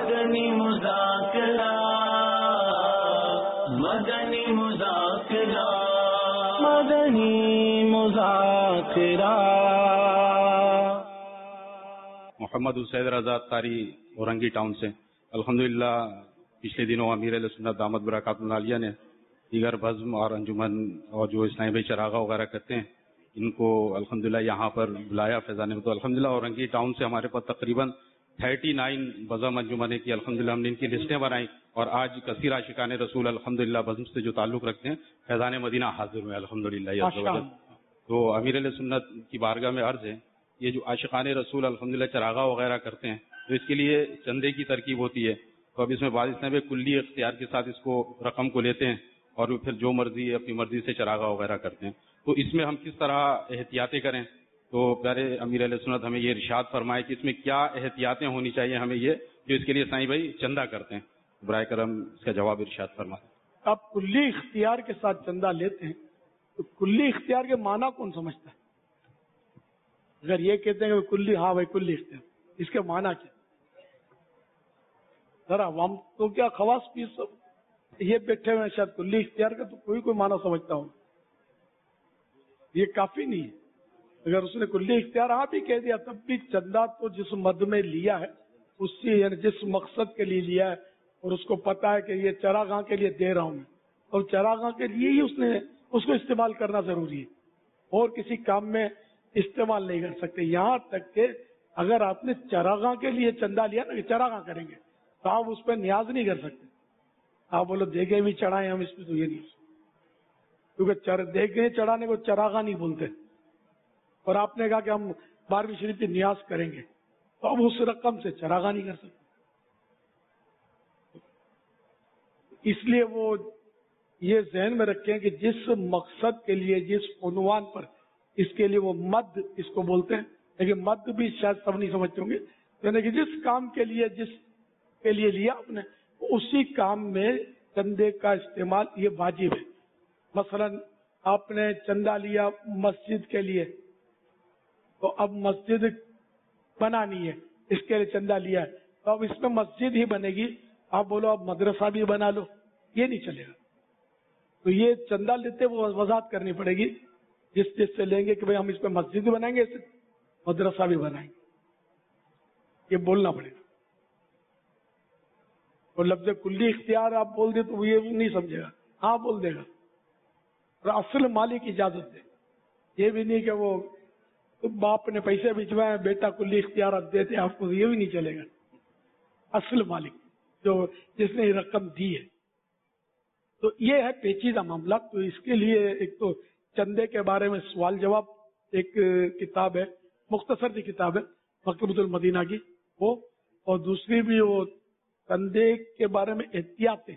مدنی مذاکرہ مدنی مذاکرہ مدنی مذاکرہ. محمد السید رضا طاری اورنگی ٹاؤن سے. الحمدللہ پچھلے دنوں امیر اہل سنت دامت برکاتہ العالیہ نے دیگر بزم اور انجمن اور جو اسلامی بھائی چراغا وغیرہ کرتے ہیں ان کو الحمدللہ یہاں پر بلایا فیضان میں. تو الحمدللہ اورنگی ٹاؤن سے ہمارے پاس تقریباً 39 بزم انجمن کی الحمدللہ ہم نے ان کی لسٹیں بنائی اور آج کثیر عاشقان رسول الحمدللہ بزم سے جو تعلق رکھتے ہیں فیضان مدینہ حاضر ہوئے الحمدللہ. تو امیر اہل سنت کی بارگاہ میں عرض ہے یہ جو عاشقان رسول الحمدللہ چراغا وغیرہ کرتے ہیں تو اس کے لیے چندے کی ترکیب ہوتی ہے. تو اب اس میں بعض نے کلی اختیار کے ساتھ اس کو رقم کو لیتے ہیں اور پھر جو مرضی اپنی مرضی سے چراغا وغیرہ کرتے ہیں. تو اس میں ہم کس طرح احتیاطیں کریں؟ تو پیارے امیر اہل سنت ہمیں یہ ارشاد فرمائے کہ اس میں کیا احتیاطیں ہونی چاہیے ہمیں یہ جو اس کے لیے سائیں بھائی چندہ کرتے ہیں. برائے کرم اس کا جواب ارشاد فرمائیں. آپ کلی اختیار کے ساتھ چندہ لیتے ہیں تو کلی اختیار کے معنی کون سمجھتا ہے؟ اگر یہ کہتے ہیں کہ کلی، ہاں بھائی کلی اختیار، اس کے معنی کیا؟ ذرا عوام تو کیا خواص پی سب یہ بیٹھے ہوئے شاید کلی اختیار کا تو کوئی معنی سمجھتا ہوں. یہ کافی نہیں ہے. اگر اس نے کلی اختیار ہاں بھی کہہ دیا تب بھی چندہ تو جس مد میں لیا ہے اسی یعنی جس مقصد کے لیے لیا ہے اور اس کو پتا ہے کہ یہ چراغاں کے لیے دے رہا ہوں میں اور چراغاں کے لیے ہی اس کو استعمال کرنا ضروری ہے اور کسی کام میں استعمال نہیں کر سکتے. یہاں تک کہ اگر آپ نے چراغاں کے لیے چندہ لیا نا کہ چراغاں کریں گے تو آپ اس پہ نیاز نہیں کر سکتے. آپ بولو دیگے بھی چڑھائیں ہم اس پہ، تو یہ نہیں، کیونکہ دیگے چڑھانے کو چراغاں نہیں بولتے. اور آپ نے کہا کہ ہم 12ویں شریف کی نیاز کریں گے تو اب اس رقم سے چراغاں نہیں کر سکتے. اس لیے وہ یہ ذہن میں رکھیں کہ جس مقصد کے لیے جس عنوان پر اس کے لیے وہ مد اس کو بولتے ہیں، لیکن مد بھی شاید سب نہیں سمجھتے ہوں گے، یعنی کہ جس کام کے لیے جس کے لیے لیا آپ نے اسی کام میں چندے کا استعمال یہ واجب ہے. مثلا آپ نے چندہ لیا مسجد کے لیے تو اب مسجد بنانی ہے، اس کے لیے چندہ لیا ہے تو اب اس میں مسجد ہی بنے گی. آپ بولو اب مدرسہ بھی بنا لو، یہ نہیں چلے گا. تو یہ چندہ لیتے وہ وضاحت کرنی پڑے گی جس سے لیں گے کہ بھائی ہم اس پہ مسجد بھی بنائیں گے مدرسہ بھی بنائیں گے، یہ بولنا پڑے گا. اور لفظ کلی اختیار آپ بول دیں تو وہ یہ نہیں سمجھے گا، ہاں بول دے گا. اور اصل مالک اجازت دے، یہ بھی نہیں کہ وہ باپ نے پیسے بھجوائے بیٹا کلی اختیارات دیتے آپ کو، یہ بھی نہیں چلے گا. اصل مالک جو جس نے رقم دی ہے. تو یہ ہے پیچیدہ معاملہ. تو اس کے لیے ایک تو چندے کے بارے میں سوال جواب ایک کتاب ہے، مختصر سی کتاب ہے مکتبۃ المدینہ کی وہ، اور دوسری بھی وہ چندے کے بارے میں احتیاطیں،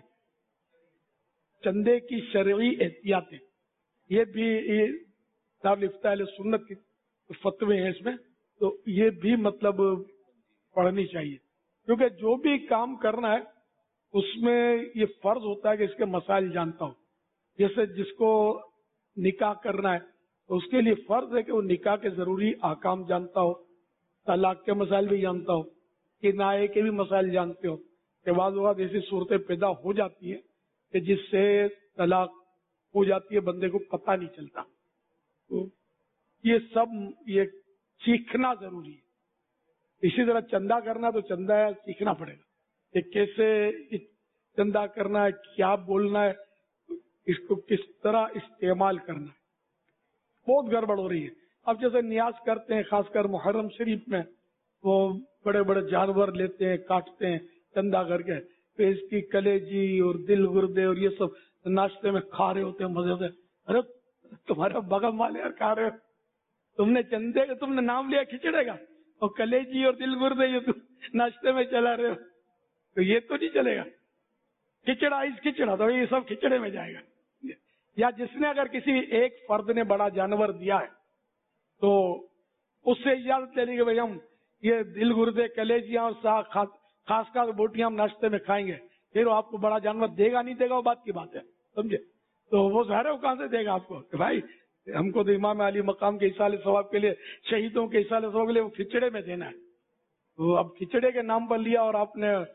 چندے کی شرعی احتیاطیں، یہ بھی دارالفتاء اہل سنت کی فتوے ہیں اس میں. تو یہ بھی مطلب پڑھنی چاہیے کیونکہ جو بھی کام کرنا ہے اس میں یہ فرض ہوتا ہے کہ اس کے مسائل جانتا ہو. جیسے جس کو نکاح کرنا ہے تو اس کے لیے فرض ہے کہ وہ نکاح کے ضروری احکام جانتا ہو، طلاق کے مسائل بھی جانتا ہو، کنایے کے بھی مسائل جانتے ہو کہ بعض اوقات ایسی صورتیں پیدا ہو جاتی ہیں کہ جس سے طلاق ہو جاتی ہے بندے کو پتہ نہیں چلتا. تو یہ سب یہ سیکھنا ضروری ہے. اسی طرح چندہ کرنا تو چندہ سیکھنا پڑے گا کہ کیسے چندہ کرنا ہے، کیا بولنا ہے، اس کو کس طرح استعمال کرنا ہے. بہت گڑبڑ ہو رہی ہے. اب جیسے نیاز کرتے ہیں خاص کر محرم شریف میں، وہ بڑے بڑے جانور لیتے ہیں کاٹتے ہیں چندہ کر کے، پھر اس کی کلیجی اور دل گردے اور یہ سب ناشتے میں کھا رہے ہوتے ہیں مزے سے. ارے تمہارا بغم والے یار کھا رہے ہو، تم نے چندے کا تم نے نام لیا کھچڑے گا اور کلیجی اور دل گردے یہ تم ناشتے میں چلا رہے ہو، تو یہ تو نہیں چلے گا. کھچڑا اس کھچڑا تو یہ سب کھچڑے میں جائے گا. یا جس نے اگر کسی ایک فرد نے بڑا جانور دیا ہے تو اس سے اجازت لے لی کہ بھائی ہم یہ دل گردے کلیجیاں اور ساگ خاص کر بوٹیاں ہم ناشتے میں کھائیں گے، پھر وہ آپ کو بڑا جانور دے گا نہیں دے گا وہ بات کی بات ہے، سمجھے. تو وہ ظاہر ہے وہ کہاں سے دے گا آپ کو کہ بھائی ہم کو تو امام علی مقام کے ایصال ثواب کے لیے، شہیدوں کے ایصال ثواب کے لیے وہ کھچڑے میں دینا ہے. تو اب کھچڑے کے نام پر لیا اور آپ نے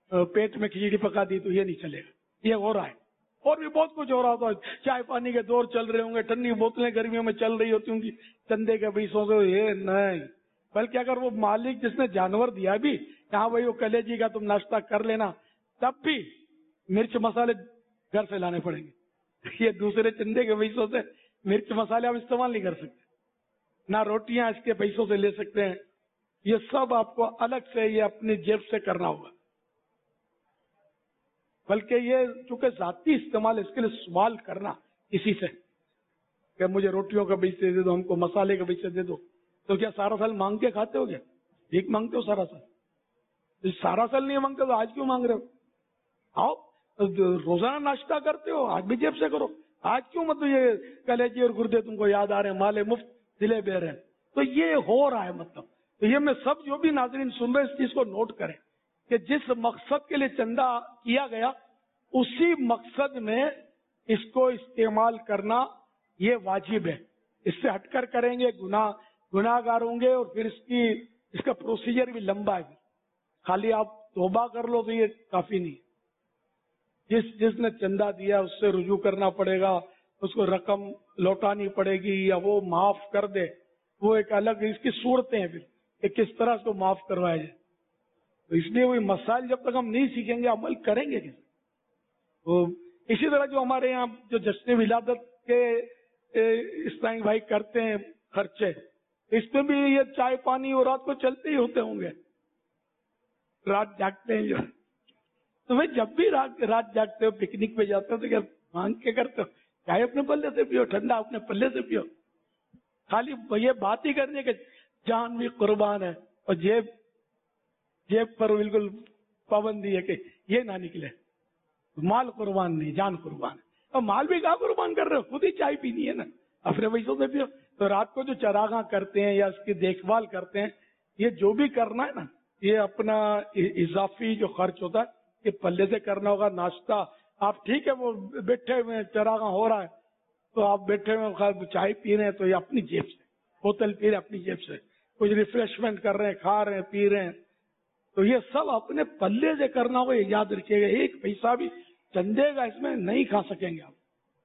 पेट में खिचड़ी पका दी तो ये नहीं चलेगा, ये हो रहा है। और भी बहुत कुछ हो रहा होता है, चाय पानी के दौर चल रहे होंगे, ठंडी बोतलें गर्मियों में चल रही होती होंगी चंदे के पैसों से, ये नहीं। बल्कि अगर वो मालिक जिसने जानवर दिया भी, यहाँ भाई वो कलेजी का तुम नाश्ता कर लेना, तब भी मिर्च मसाले घर से लाने पड़ेंगे। ये दूसरे चंदे के पैसों से मिर्च मसाले आप इस्तेमाल नहीं कर सकते, ना रोटियां इसके पैसों से ले सकते हैं। ये सब आपको अलग से ये अपनी जेब से करना होगा। बल्कि ये चूंकि जाती इस्तेमाल, इसके लिए सवाल करना किसी से कि मुझे रोटियों का पैसे दे दो, हमको मसाले के पैसे दे दो, तो क्या सारा साल मांग के खाते हो? क्या भीख मांगते हो सारा साल? सारा साल नहीं मांगते तो आज क्यों मांग रहे हो? आओ, रोजाना नाश्ता करते हो, आज भी जेब से करो। आज क्यों मतलब ये कलेजी और गुर्दे तुमको याद आ रहे हैं, माले मुफ्त दिले बह रहे हैं? तो ये हो रहा है। मतलब तो ये मैं सब जो भी नाज़रीन सुन रहे हैं इस चीज को नोट करें कि जिस मकसद के लिए चंदा किया गया उसी मकसद में इसको इस्तेमाल करना ये वाजिब है। इससे हटकर करेंगे गुनाहगार होंगे, और फिर इसका प्रोसीजर भी लंबा है। खाली आप तौबा कर लो तो ये काफी नहीं। जिसने चंदा दिया उससे रुजू करना पड़ेगा, उसको रकम लौटानी पड़ेगी या वो माफ कर दे, वो एक अलग इसकी सूरतें हैं फिर कि किस तरह उसको माफ करवाया जाए। तो इसलिए वही मसाइल जब तक हम नहीं सीखेंगे अमल करेंगे किस? तो इसी तरह जो हमारे यहाँ जो जश्न विलादत के इस्लामी भाई करते हैं खर्चे, इसमें भी ये चाय पानी और रात को चलते ही होते होंगे, रात जागते हैं जो। तो भाई जब भी रात जागते हो, पिकनिक पे जाते हो, तो क्या मांग के करते हो? चाय अपने पल्ले से पियो, ठंडा अपने पल्ले से पियो। खाली ये बात ही करनी है कि जान भी कुर्बान है और जेब पर बिल्कुल पाबंदी है कि ये ना निकले। माल कुर्बान नहीं, जान कुर्बान है। और माल भी कहाँ कुर्बान कर रहे हो? खुद ही चाय पीनी है ना, अपने पैसों से पियो। तो रात को जो चरागाह करते हैं या इसकी देखभाल करते हैं, ये जो भी करना है ना, ये अपना इजाफी जो खर्च होता है ये पल्ले से करना होगा। नाश्ता आप ठीक है, वो बैठे हुए चरागाह हो रहा है तो आप बैठे हुए चाय पी रहे हैं तो ये अपनी जेब से, बोतल पी रहे हैं अपनी जेब से, कुछ रिफ्रेशमेंट कर रहे हैं, खा रहे हैं, पी रहे हैं, तो ये सब अपने पल्ले से करना होगा। ये याद रखिएगा, एक पैसा भी चंदे का इसमें नहीं खा सकेंगे आप।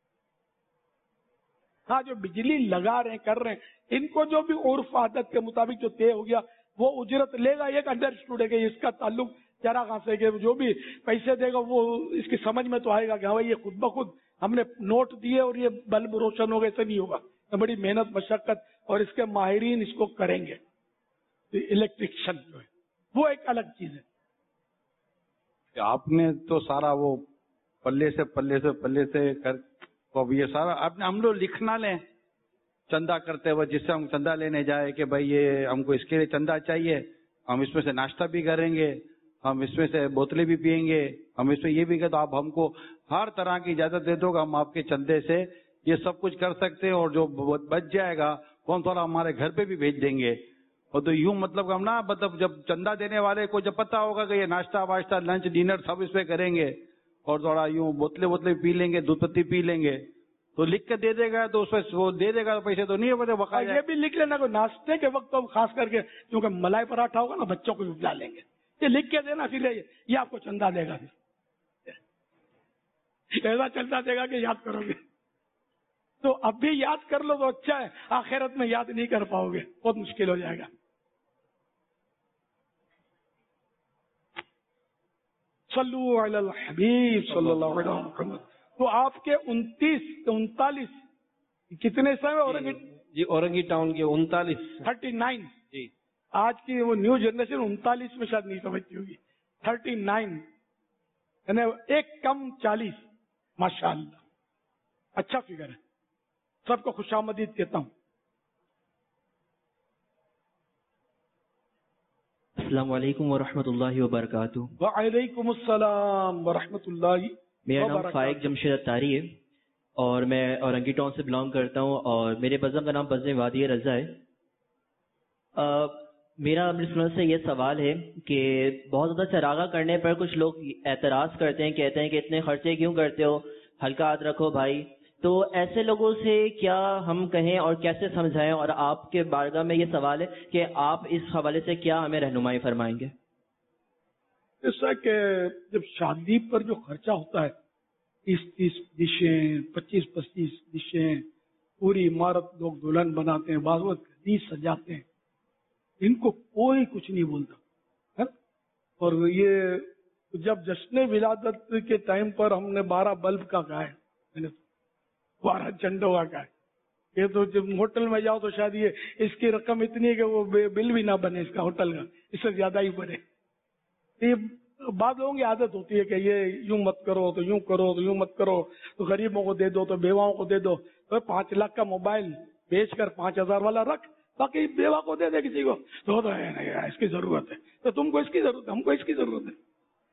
हाँ, जो बिजली लगा रहे हैं कर रहे हैं, इनको जो भी उर्फ आदत के मुताबिक जो तय हो गया वो उजरत लेगा। एक अंडरस्टूड है कि इसका ताल्लुक चरागाह से, कि जो भी पैसे देगा वो इसकी समझ में तो आएगा कि हाँ भाई ये खुद ब खुद हमने नोट दिए और ये बल्ब रोशन हो गए, ऐसे नहीं होगा। तो बड़ी मेहनत मशक्कत और इसके माहिरीन इसको करेंगे। तो इलेक्ट्रिशियन जो है वो एक अलग चीज है। आपने तो सारा वो पल्ले से कर, तो अब ये सारा आपने हम लोग लिखना लें चंदा करते हुए, जिससे हम चंदा लेने जाए कि भाई ये हमको इसके लिए चंदा चाहिए, हम इसमें से नाश्ता भी करेंगे, हम इसमें से बोतलें भी पियेंगे, हम इसमें ये भी कहें तो आप हमको हर तरह की इजाजत दे दो, हम आपके चंदे से ये सब कुछ कर सकते हैं, और जो बच जाएगा वो हम थोड़ा हमारे घर पे भी भेज देंगे। और तो यूं मतलब हम ना, मतलब जब चंदा देने वाले को जब पता होगा कि ये नाश्ता वाश्ता लंच डिनर सब इस पे करेंगे और थोड़ा यूं बोतलें पी लेंगे, दूध पत्ती पी लेंगे, तो लिख के दे देगा तो उसमें वो दे देगा, पैसे तो नहीं है बकाया। ये भी लिख लेना को नाश्ते के वक्त तो खास करके, क्योंकि मलाई पराठा होगा ना, बच्चों को भी पिला लेंगे, ये लिख के देना, फिर ये आपको चंदा देगा, फिर ऐसा चलता देगा कि याद करोगे। तो अब भी याद कर लो तो अच्छा है, आखिरत में याद नहीं कर पाओगे, बहुत मुश्किल हो जाएगा। सल्लु अलल हबीब सल्लल्लाहु अलैहि वसल्लम। तो आपके 39 कितने समय औरंगी जी, औरंगी टाउन के 39 जी। आज की वो न्यू जनरेशन 39 में शायद नहीं समझती होगी। 39 यानी एक कम 40, माशाअल्लाह, अच्छा फिगर है। सबको खुशामदीद कहता हूँ। अस्सलाम वालेकुम व रहमतुल्लाहि व बरकातुहू। वालेकुम अस्सलाम व रहमतुल्लाहि। मेरा नाम फाइक जमशेद अत्तारी है और मैं औरंगी टाउन से बिलोंग करता हूँ और मेरे बज़म का नाम बज़्म वादी रज़ा है। मेरा अमृतसर से ये सवाल है कि बहुत ज़्यादा चरागा करने पर कुछ लोग एतराज़ करते हैं, कहते हैं कि इतने खर्चे क्यों करते हो, हल्का हाथ रखो भाई। तो ऐसे लोगों से क्या हम कहें और कैसे समझाएं, और आपके बारगाह में ये सवाल है कि आप इस हवाले से क्या हमें रहनुमाई फरमाएंगे। ایسا کہ جب شادی پر جو خرچہ ہوتا ہے 30 ڈشیں 25 ڈشیں پوری عمارت لوگ دلہن بناتے ہیں بعض وقت گھڑی سجاتے ہیں ان کو کوئی کچھ نہیں بولتا اور یہ جب جشن ولادت کے ٹائم پر ہم نے 12 بلب کا کہا ہے 12 جھنڈوں کا کہا ہے یہ تو جب ہوٹل میں جاؤ تو شاید یہ اس کی رقم اتنی ہے کہ وہ بل بھی نہ بنے اس کا ہوٹل کا اس سے زیادہ ہی بنے یہ بعض لوگوں کی عادت ہوتی ہے کہ یہ یوں مت کرو تو یوں کرو تو یوں مت کرو تو غریبوں کو دے دو تو بیواؤں کو دے دو تو 5 لاکھ کا موبائل بیچ کر 5,000 والا رکھ باقی بیوہ کو دے دے کسی کو تو نہیں اس کی ضرورت ہے تو تم کو اس کی ضرورت ہے ہم کو اس کی ضرورت ہے.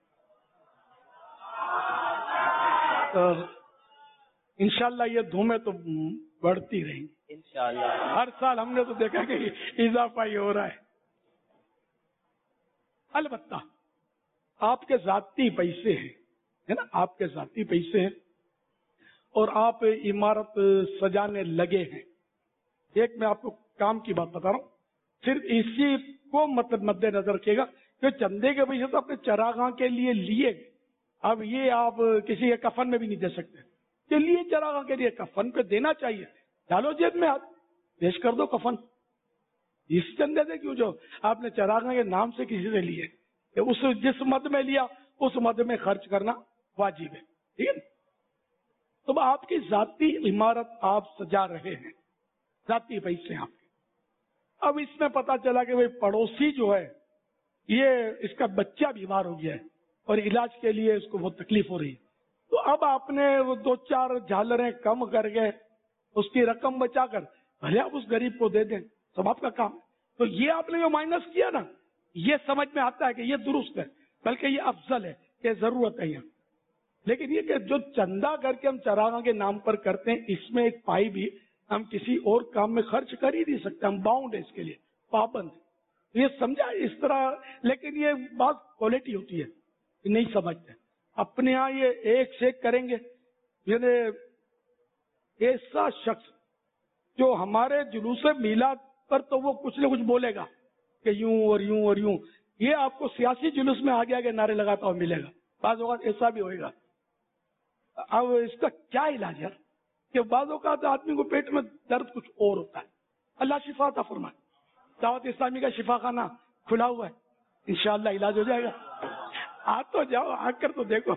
انشاءاللہ یہ دھومیں تو بڑھتی رہیں گی انشاءاللہ. ہر سال ہم نے تو دیکھا کہ اضافہ ہی ہو رہا ہے. البتہ آپ کے ذاتی پیسے ہیں ہے نا آپ کے ذاتی پیسے ہیں اور آپ عمارت سجانے لگے ہیں. ایک میں آپ کو کام کی بات بتا رہا ہوں صرف اسی کو مطلب مد نظر رکھیے گا کہ چندے کے پیسے تو اپنے چراغاں کے لیے لیے اب یہ آپ کسی کے کفن میں بھی نہیں دے سکتے کہ لیے چراغاں کے لیے کفن پہ دینا چاہیے ڈالو جیب میں آپ پیش کر دو کفن اس چندے سے کیوں جو آپ نے چراغاں کے نام سے کسی سے لیے کہ اس جس مد میں لیا اس مد میں خرچ کرنا واجب ہے ٹھیک ہے. تو آپ کی ذاتی عمارت آپ سجا رہے ہیں ذاتی پیسے آپ کے. اب اس میں پتا چلا کہ پڑوسی جو ہے یہ اس کا بچہ بیمار ہو گیا ہے اور علاج کے لیے اس کو بہت تکلیف ہو رہی ہے تو اب آپ نے وہ 2-4 جھالریں کم کر کے اس کی رقم بچا کر بھلے آپ اس غریب کو دے دیں سب آپ کا کام ہے. تو یہ آپ نے جو مائنس کیا نا یہ سمجھ میں آتا ہے کہ یہ درست ہے بلکہ یہ افضل ہے کہ ضرورت ہے یہ. لیکن یہ کہ جو چندہ کر کے ہم چراغاں کے نام پر کرتے ہیں اس میں ایک پائی بھی ہم کسی اور کام میں خرچ کر ہی نہیں سکتے ہم باؤنڈ ہے اس کے لیے پابند یہ سمجھا اس طرح. لیکن یہ بات کوالٹی ہوتی ہے نہیں سمجھتے اپنے یہاں یہ ایک سے ایک کریں گے. یعنی ایسا شخص جو ہمارے جلوس میلاد پر تو وہ کچھ نہ کچھ بولے گا کہ یوں اور یوں اور یوں یہ آپ کو سیاسی جلوس میں آگے آگے نعرے لگاتا ہوا ملے گا. بعض اوقات ایسا بھی ہوئے گا. اب اس کا کیا علاج ہے کہ بعض اوقات آدمی کو پیٹ میں درد کچھ اور ہوتا ہے اللہ شفا عطا فرمائے. دعوت اسلامی کا شفا خانہ کھلا ہوا ہے انشاءاللہ علاج ہو جائے گا. آ تو جاؤ آ کر تو دیکھو.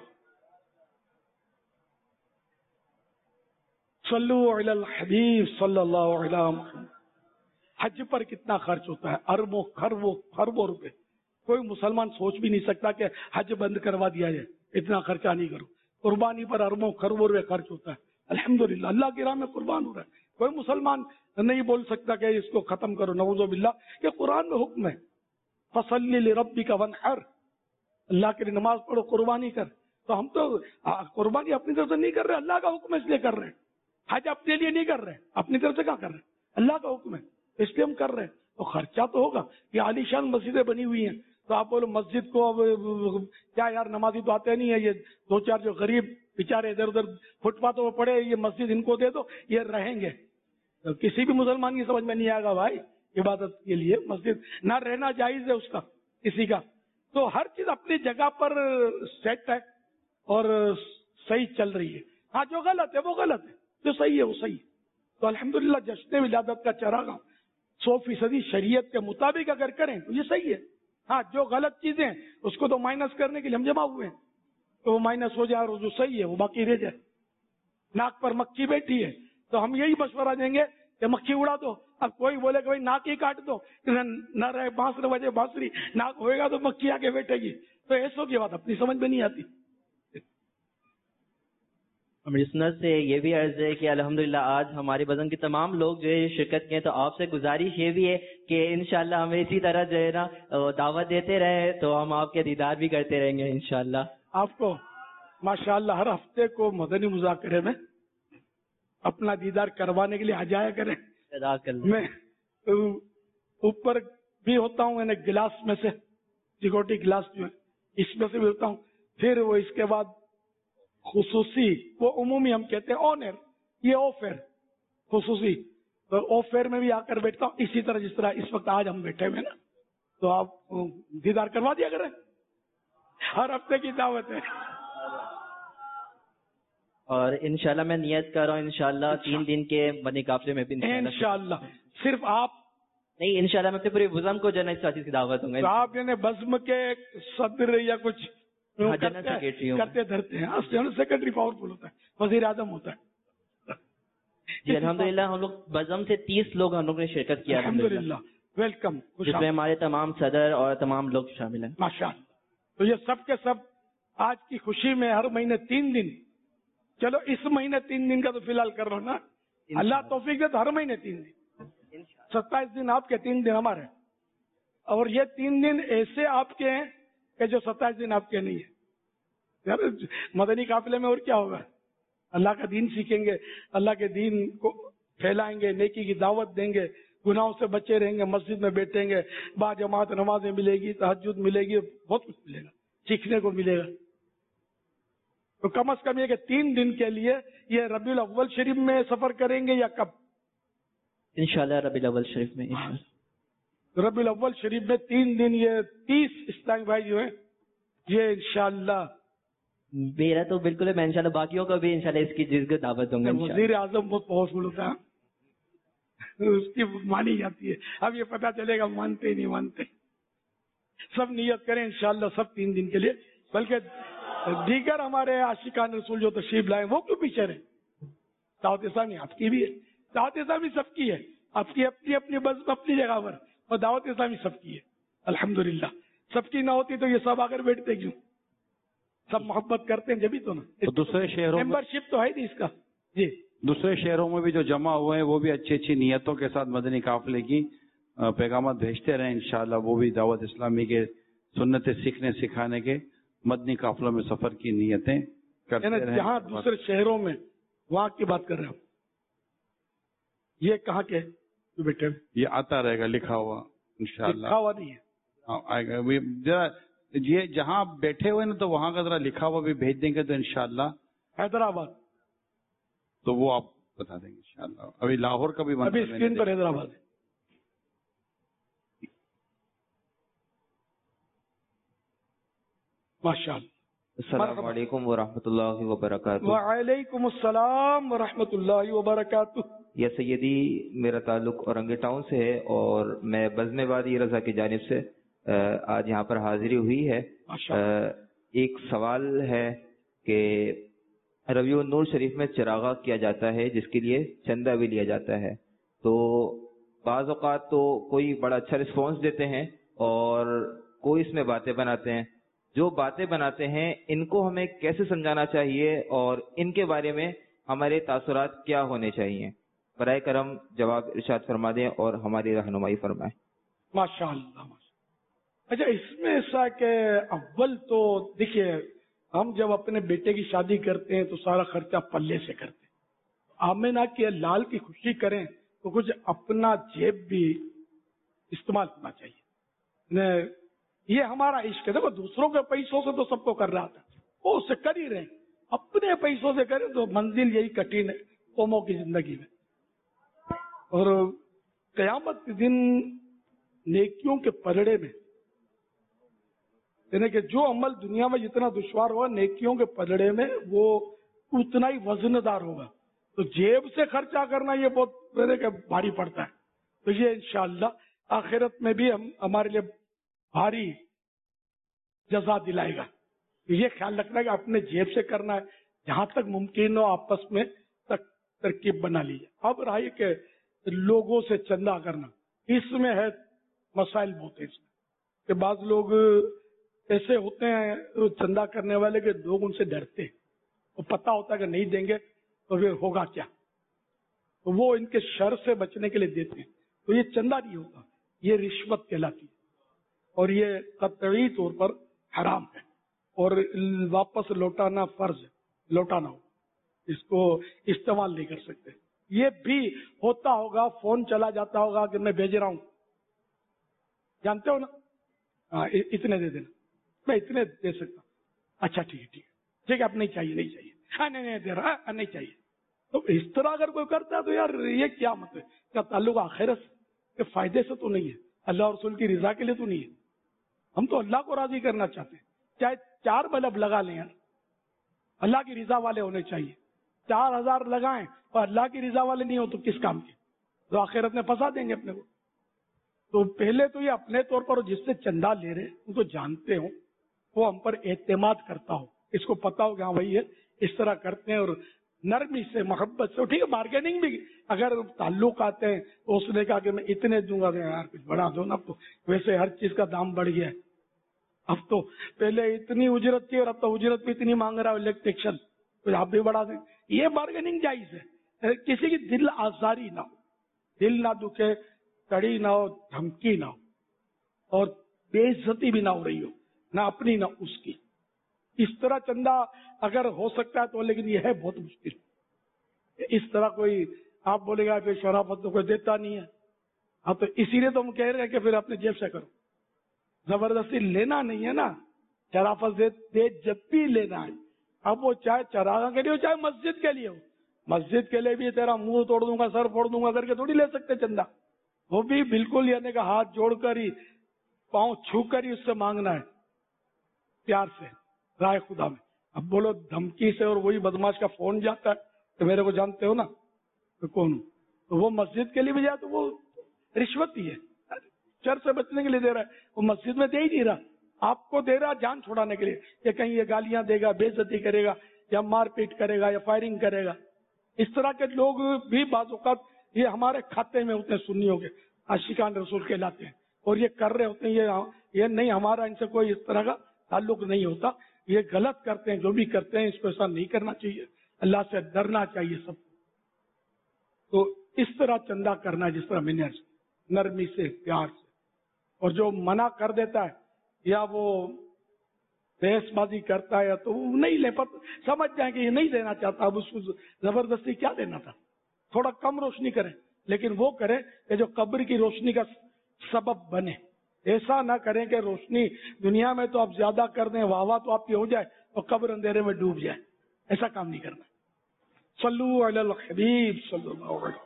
صلو علی الحبیب صلی اللہ علیہ وسلم. حج پر کتنا خرچ ہوتا ہے اربوں خربوں روپے. کوئی مسلمان سوچ بھی نہیں سکتا کہ حج بند کروا دیا جائے اتنا خرچہ نہیں کرو. قربانی پر اربوں خربوں روپے خرچ ہوتا ہے الحمدللہ اللہ کی راہ میں قربان ہو رہا ہے. کوئی مسلمان نہیں بول سکتا کہ اس کو ختم کرو نعوذ باللہ کہ قرآن میں حکم ہے فصلی لربک وانحر اللہ کے لیے نماز پڑھو قربانی کر. تو ہم تو قربانی اپنی طرف سے نہیں کر رہے اللہ کا حکم ہے اس لیے کر رہے ہیں. حج اپنے لیے نہیں کر رہے اپنی طرف سے کیا کر رہے ہیں اللہ کا حکم ہے اس لیے ہم کر رہے ہیں. تو خرچہ تو ہوگا. یہ عالی شان مسجدیں بنی ہوئی ہیں تو آپ بولو مسجد کو اب کیا یار نمازی تو آتے نہیں ہے یہ 2-4 جو غریب بیچارے ادھر ادھر فٹ پاتھوں پہ پڑے یہ مسجد ان کو دے دو یہ رہیں گے. تو کسی بھی مسلمان کی سمجھ میں نہیں آئے گا بھائی عبادت کے لیے مسجد نہ رہنا جائز ہے اس کا کسی کا. تو ہر چیز اپنی جگہ پر سیٹ ہے اور صحیح چل رہی ہے. ہاں جو غلط ہے وہ غلط ہے جو صحیح ہے وہ صحیح ہے. تو الحمدللہ جشن ولادت کا چراغاں 100% شریعت کے مطابق اگر کریں تو یہ صحیح ہے. ہاں جو غلط چیزیں اس کو تو مائنس کرنے کے لیے ہم جمع ہوئے ہیں تو وہ مائنس ہو جائے اور جو صحیح ہے وہ باقی رہ جائے. ناک پر مکھی بیٹھی ہے تو ہم یہی مشورہ دیں گے کہ مکھی اڑا دو. اب کوئی بولے کہ بھائی ناک ہی کاٹ دو نہ رہے بانسری بجے بانسری ناک ہوئے گا تو مکھی آگے بیٹھے گی. تو ایسوں کی بات اپنی سمجھ میں نہیں آتی. لسنر سے یہ بھی عرض ہے کہ الحمدللہ آج ہمارے بزم کے تمام لوگ جو ہے شرکت کے ہیں تو آپ سے گزارش یہ بھی ہے کہ انشاءاللہ ہمیں اسی طرح جو ہے نا دعوت دیتے رہے تو ہم آپ کے دیدار بھی کرتے رہیں گے انشاءاللہ. آپ کو ماشاءاللہ ہر ہفتے کو مدنی مذاکرے میں اپنا دیدار کروانے کے لیے آ جایا کریں. میں اوپر بھی ہوتا ہوں یعنی گلاس میں سے سیکورٹی گلاس جو ہے اس میں سے بھی ہوتا ہوں. پھر وہ اس کے بعد خصوصی وہ عمومی ہم کہتے ہیں آن ایئر یہ آف ایئر خصوصی تو آف ایئر میں بھی آ کر بیٹھتا ہوں اسی طرح جس طرح اس وقت آج ہم بیٹھے ہوئے نا تو آپ دیدار کروا دیا کریں. ہر ہفتے کی دعوت ہے. اور انشاءاللہ میں نیت کر رہا ہوں انشاءاللہ 3 دن کے مدنی قافلے میں بھی انشاءاللہ. صرف آپ نہیں، انشاءاللہ میں اپنے پوری بزم کو جنرل ساتھی کی دعوت دوں گا. آپ یعنی بزم کے صدر یا کچھ جنرل سیکرٹری کرتے دھرتے ہیں. جنرل سیکرٹری پاورفل ہوتا ہے، وزیر اعظم ہوتا ہے. جی الحمدللہ ہم لوگ بزم سے 30 لوگ ہم لوگ نے شرکت کیا الحمدللہ. ویلکم. جس میں ہمارے تمام صدر اور تمام لوگ شامل ہیں. ماشاءاللہ. تو یہ سب کے سب آج کی خوشی میں ہر مہینے 3 دن، چلو اس مہینے 3 دن کا تو فی الحال کر رہا ہوں نا، اللہ توفیق دے تو ہر مہینے 3 دن، 27 دن آپ کے 3 دن ہمارے، اور یہ 3 دن ایسے آپ کے ہیں کہ جو 27 دن آپ کے نہیں ہیں. یار مدنی قافلے میں اور کیا ہوگا؟ اللہ کا دین سیکھیں گے، اللہ کے دین کو پھیلائیں گے، نیکی کی دعوت دیں گے، گناہوں سے بچے رہیں گے، مسجد میں بیٹھیں گے، با جماعت نمازیں ملے گی، تہجد ملے گی، بہت کچھ ملے گا، سیکھنے کو ملے گا. تو کم از کم یہ کہ 3 دن کے لیے یہ ربیع الاول شریف میں سفر کریں گے یا کب؟ انشاءاللہ ربیع الاول شریف میں. ربیع الاول شریف میں 3 دن یہ 30 اسلام بھائی جو ہیں یہ انشاءاللہ. میرا تو بالکل ہے، میں انشاءاللہ باقیوں کو بھی انشاءاللہ اس کی جس کو دعوت دوں گا. وزیر اعظم بہت پاورفل ہوتا ہے، اس کی مانی جاتی ہے. اب یہ پتہ چلے گا مانتے ہی نہیں مانتے. سب نیت کریں انشاءاللہ سب 3 دن کے لیے. بلکہ دیگر ہمارے عاشقان رسول جو تشریف لائیں وہ کیوں پیچھے رہے؟ دعوت اسلامی آپ کی بھی ہے، دعوت اسلامی سب کی ہے، آپ کی اپنی اپنی بزم اپنی جگہ پر، اور دعوت اسلامی سب کی ہے الحمدللہ. سب کی نہ ہوتی تو یہ سب آ کر بیٹھتے کیوں؟ سب محبت کرتے ہیں جبھی تو نا. دوسرے شہروں ممبر شپ تو ہے نہیں اس کا. جی دوسرے شہروں میں بھی جو جمع ہوئے ہیں وہ بھی اچھی اچھی نیتوں کے ساتھ مدنی قافلے کی پیغامات بھیجتے رہیں انشاءاللہ. وہ بھی دعوت اسلامی کے سنتیں سیکھنے سکھانے کے مدنی قافلوں میں سفر کی نیتیں کرتے رہیں. جہاں دوسرے شہروں میں وہاں کی بات کر رہے ہوں. یہ کہاں کے بیٹے؟ یہ آتا رہے گا لکھا ہوا انشاءاللہ. لکھا ہوا نہیں ہے آئے گا. ذرا یہ جہاں آپ بیٹھے ہوئے نا تو وہاں کا ذرا لکھا ہوا بھی بھیج دیں گے تو انشاءاللہ. حیدرآباد تو وہ آپ بتا دیں گے انشاءاللہ. ابھی لاہور کا بھی ابھی اسکرین پر حیدرآباد ہے. ماشاءاللہ. السلام علیکم ورحمۃ اللہ وبرکاتہ. وعلیکم السلام ورحمۃ اللہ وبرکاتہ. یا سیدی میرا تعلق اورنگی ٹاؤن سے ہے اور میں بزم وادی رضا کی جانب سے آج یہاں پر حاضری ہوئی ہے. ایک سوال ہے کہ ربیع النور شریف میں چراغاں کیا جاتا ہے جس کے لیے چندہ بھی لیا جاتا ہے، تو بعض اوقات تو کوئی بڑا اچھا رسپانس دیتے ہیں اور کوئی اس میں باتیں بناتے ہیں. جو باتیں بناتے ہیں ان کو ہمیں کیسے سمجھانا چاہیے اور ان کے بارے میں ہمارے تاثرات کیا ہونے چاہیے؟ برائے کرم جواب ارشاد فرما دیں اور ہماری رہنمائی فرمائیں. ماشاءاللہ. اچھا اس میں ایسا کہ اول تو دیکھیے ہم جب اپنے بیٹے کی شادی کرتے ہیں تو سارا خرچہ پلے سے کرتے ہیں. آمینہ کے لال کی خوشی کریں تو کچھ اپنا جیب بھی استعمال ہونا چاہیے. یہ ہمارا عشق ہے. دیکھو دوسروں کے پیسوں سے تو سب کو کر رہا تھا، وہ اس سے کر ہی رہے. اپنے پیسوں سے کریں تو منزل یہی کٹھن ہے قوموں کی زندگی میں. اور قیامت کے دن نیکیوں کے پلڑے میں یعنی کہ جو عمل دنیا میں جتنا دشوار ہوگا نیکیوں کے پلڑے میں وہ اتنا ہی وزن دار ہوگا. تو جیب سے خرچہ کرنا یہ بہت بھاری پڑتا ہے. تو یہ انشاءاللہ آخرت میں بھی ہمارے لیے بھاری جزا دلائے گا. یہ خیال رکھنا ہے کہ اپنے جیب سے کرنا ہے، جہاں تک ممکن ہو آپس میں ترکیب بنا لیجیے. اب رہی کہ لوگوں سے چندہ کرنا، اس میں ہے مسائل بہت ہیں. اس میں کہ بعض لوگ ایسے ہوتے ہیں چندہ کرنے والے کہ لوگ ان سے ڈرتے ہیں، وہ پتہ ہوتا ہے کہ نہیں دیں گے تو پھر ہوگا کیا، تو وہ ان کے شر سے بچنے کے لیے دیتے ہیں. تو یہ چندہ نہیں ہوتا، یہ رشوت کہلاتی ہے اور یہ قطعی طور پر حرام ہے اور واپس لوٹانا فرض ہے. لوٹانا ہو، اس کو استعمال نہیں کر سکتے. یہ بھی ہوتا ہوگا، فون چلا جاتا ہوگا کہ میں بھیج رہا ہوں، جانتے ہو نا، اتنے دے دینا، میں اتنے دے سکتا ہوں. اچھا ٹھیک ہے ٹھیک ہے، اب نہیں چاہیے نہیں چاہیے، ہاں نہیں دے رہا نہیں چاہیے. تو اس طرح اگر کوئی کرتا ہے تو یار یہ کیا مطلب؟ کیا تعلق آخرت کے فائدے سے تو نہیں ہے، اللہ اور رسول کی رضا کے لیے تو نہیں ہے. ہم تو اللہ کو راضی کرنا چاہتے ہیں، چاہے 4 بلب لگا لیں یار, اللہ کی رضا والے ہونے چاہیے. 4000 لگائیں اور اللہ کی رضا والے نہیں ہو تو کس کام کے, تو آخرت میں پھنسا دیں گے اپنے کو. تو پہلے تو یہ اپنے طور پر جس سے چندہ لے رہے ان کو جانتے ہوں, وہ ہم پر اعتماد کرتا ہو, اس کو پتا ہو کہ ہاں بھائی اس طرح کرتے ہیں, اور نرمی سے محبت سے. ٹھیک ہے بارگیننگ بھی اگر تعلق آتے ہیں تو اس نے کہا کہ میں اتنے دوں گا, یار کچھ بڑھا دو نا, اب تو ویسے ہر چیز کا دام بڑھ گیا ہے, اب تو پہلے اتنی اجرت تھی اور اب تو اجرت بھی اتنی مانگ رہا ہے الیکٹریشن, تو آپ بھی بڑھا دیں. یہ بارگیننگ جائز ہے, کسی کی دل آزاری نہ ہو, دل نہ دکھے, کڑی نہ ہو, دھمکی نہ ہو, اور بے عزتی بھی نہ ہو رہی ہو, نہ اپنی نہ اس کی. اس طرح چندہ اگر ہو سکتا ہے تو, لیکن یہ ہے بہت مشکل. اس طرح کوئی آپ بولے گا کہ شرافت تو کوئی دیتا نہیں ہے, اب تو اسی لیے تو ہم کہہ رہے ہیں کہ پھر اپنے جیب سے کرو, زبردستی لینا نہیں ہے نا. شرافت دے جب بھی لینا ہے, اب وہ چاہے چراغاں کے لیے ہو چاہے مسجد کے لیے ہو. مسجد کے لیے بھی تیرا منہ توڑ دوں گا, سر پھوڑ دوں گا کر کے تھوڑی لے سکتے چندہ, وہ بھی بالکل یعنی کہ ہاتھ جوڑ کر ہی, پاؤں چھو کر ہی اس سے مانگنا ہے, پیار سے, رائے خدا میں. اب بولو دھمکی سے, اور وہی بدماش کا فون جاتا ہے تو میرے کو جانتے ہو نا تو کون ہوں, تو وہ مسجد کے لیے بھی جائے تو وہ رشوت ہی ہے, شر سے بچنے کے لیے دے رہا ہے, وہ مسجد میں دے ہی نہیں رہا, آپ کو دے رہا جان چھوڑانے کے لیے, کہ کہیں یہ گالیاں دے گا, بے عزتی کرے گا, یا مار پیٹ کرے گا, یا فائرنگ کرے گا. اس طرح کے لوگ بھی بعض اوقات یہ ہمارے کھاتے میں ہوتے ہیں, سنیوں کے عاشقان رسول کہلاتے ہیں, اور یہ کر رہے ہوتے ہیں. یہ نہیں, ہمارا ان سے کوئی اس طرح کا تعلق نہیں ہوتا, یہ غلط کرتے ہیں, جو بھی کرتے ہیں اس کو ایسا نہیں کرنا چاہیے, اللہ سے ڈرنا چاہیے سب. تو اس طرح چندہ کرنا جس طرح میں نے نرمی سے, پیار سے. اور جو منع کر دیتا ہے یا وہ بحث بازی کرتا ہے تو وہ نہیں لے پاتا, سمجھ جائیں کہ یہ نہیں دینا چاہتا, اب اس کو زبردستی کیا دینا تھا. تھوڑا کم روشنی کریں, لیکن وہ کریں کہ جو قبر کی روشنی کا سبب بنے. ایسا نہ کریں کہ روشنی دنیا میں تو آپ زیادہ کر دیں, واہ واہ تو آپ کی ہو جائے اور قبر اندھیرے میں ڈوب جائے. ایسا کام نہیں کرنا. صلو علی الحبیب صلی اللہ علیہ وسلم.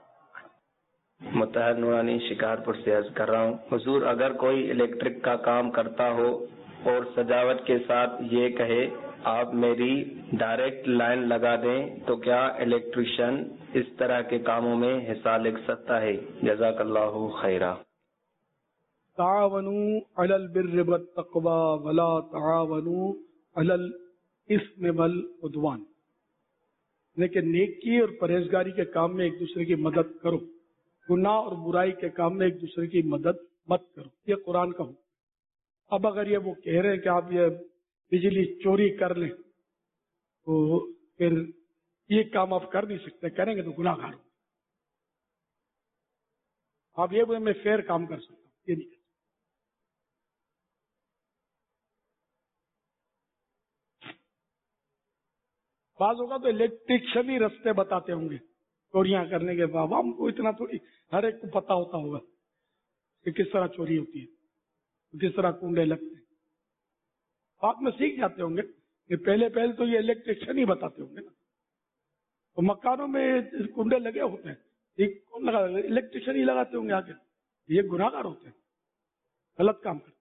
مطہر نورانی شکارپور سے عرض کر رہا ہوں, حضور اگر کوئی الیکٹرک کا کام کرتا ہو اور سجاوٹ کے ساتھ یہ کہے آپ میری ڈائریکٹ لائن لگا دیں, تو کیا الیکٹریشین اس طرح کے کاموں میں حصہ لے سکتا ہے؟ جزاک اللہ خیرہ. تعاونوا علی البر والتقوی ولا تعاونوا علی الاثم والعدوان. لیکن نیکی اور پرہیزگاری کے کام میں ایک دوسرے کی مدد کرو, گناہ اور برائی کے کام میں ایک دوسرے کی مدد مت کرو. یہ قرآن کا حکم. اب اگر یہ وہ کہہ رہے ہیں کہ آپ یہ بجلی چوری کر لیں تو پھر یہ کام آپ کر نہیں سکتے, کریں گے تو گناہ گار ہو. آپ یہ بولے میں فیئر کام کر سکتا ہوں, یہ نہیں کر سکتا. بعض ہوگا تو الیکٹریشن ہی رستے بتاتے ہوں گے چوریاں کرنے کے. عوام کو اتنا تھوڑی ہر ایک کو پتا ہوتا ہوگا کہ کس طرح چوری ہوتی ہے, کس طرح کنڈے لگتے ہیں. آپ میں سیکھ جاتے ہوں گے کہ پہلے تو یہ الیکٹریشن ہی بتاتے ہوں گے نا. تو مکانوں میں کنڈے لگے ہوتے ہیں, کون لگا, الیکٹریشن ہی لگاتے ہوں گے آگے. یہ گناہ گار ہوتے ہیں, غلط کام کرتے.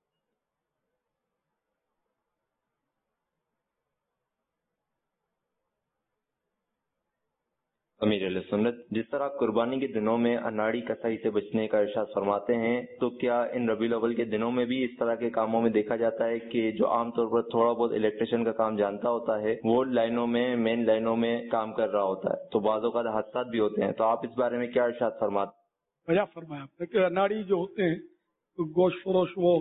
امیر علیہ سنت, جس طرح قربانی کے دنوں میں اناڑی کسائی سے بچنے کا ارشاد فرماتے ہیں, تو کیا ان ربیع الاول کے دنوں میں بھی اس طرح کے کاموں میں دیکھا جاتا ہے کہ جو عام طور پر تھوڑا بہت الیکٹریشین کا کام جانتا ہوتا ہے وہ مین لائنوں میں کام کر رہا ہوتا ہے, تو بعض اوقات حادثات بھی ہوتے ہیں, تو آپ اس بارے میں کیا ارشاد فرماتے؟ بجا فرمایا کہ اناڑی جو ہوتے ہیں تو گوشت فروش وہ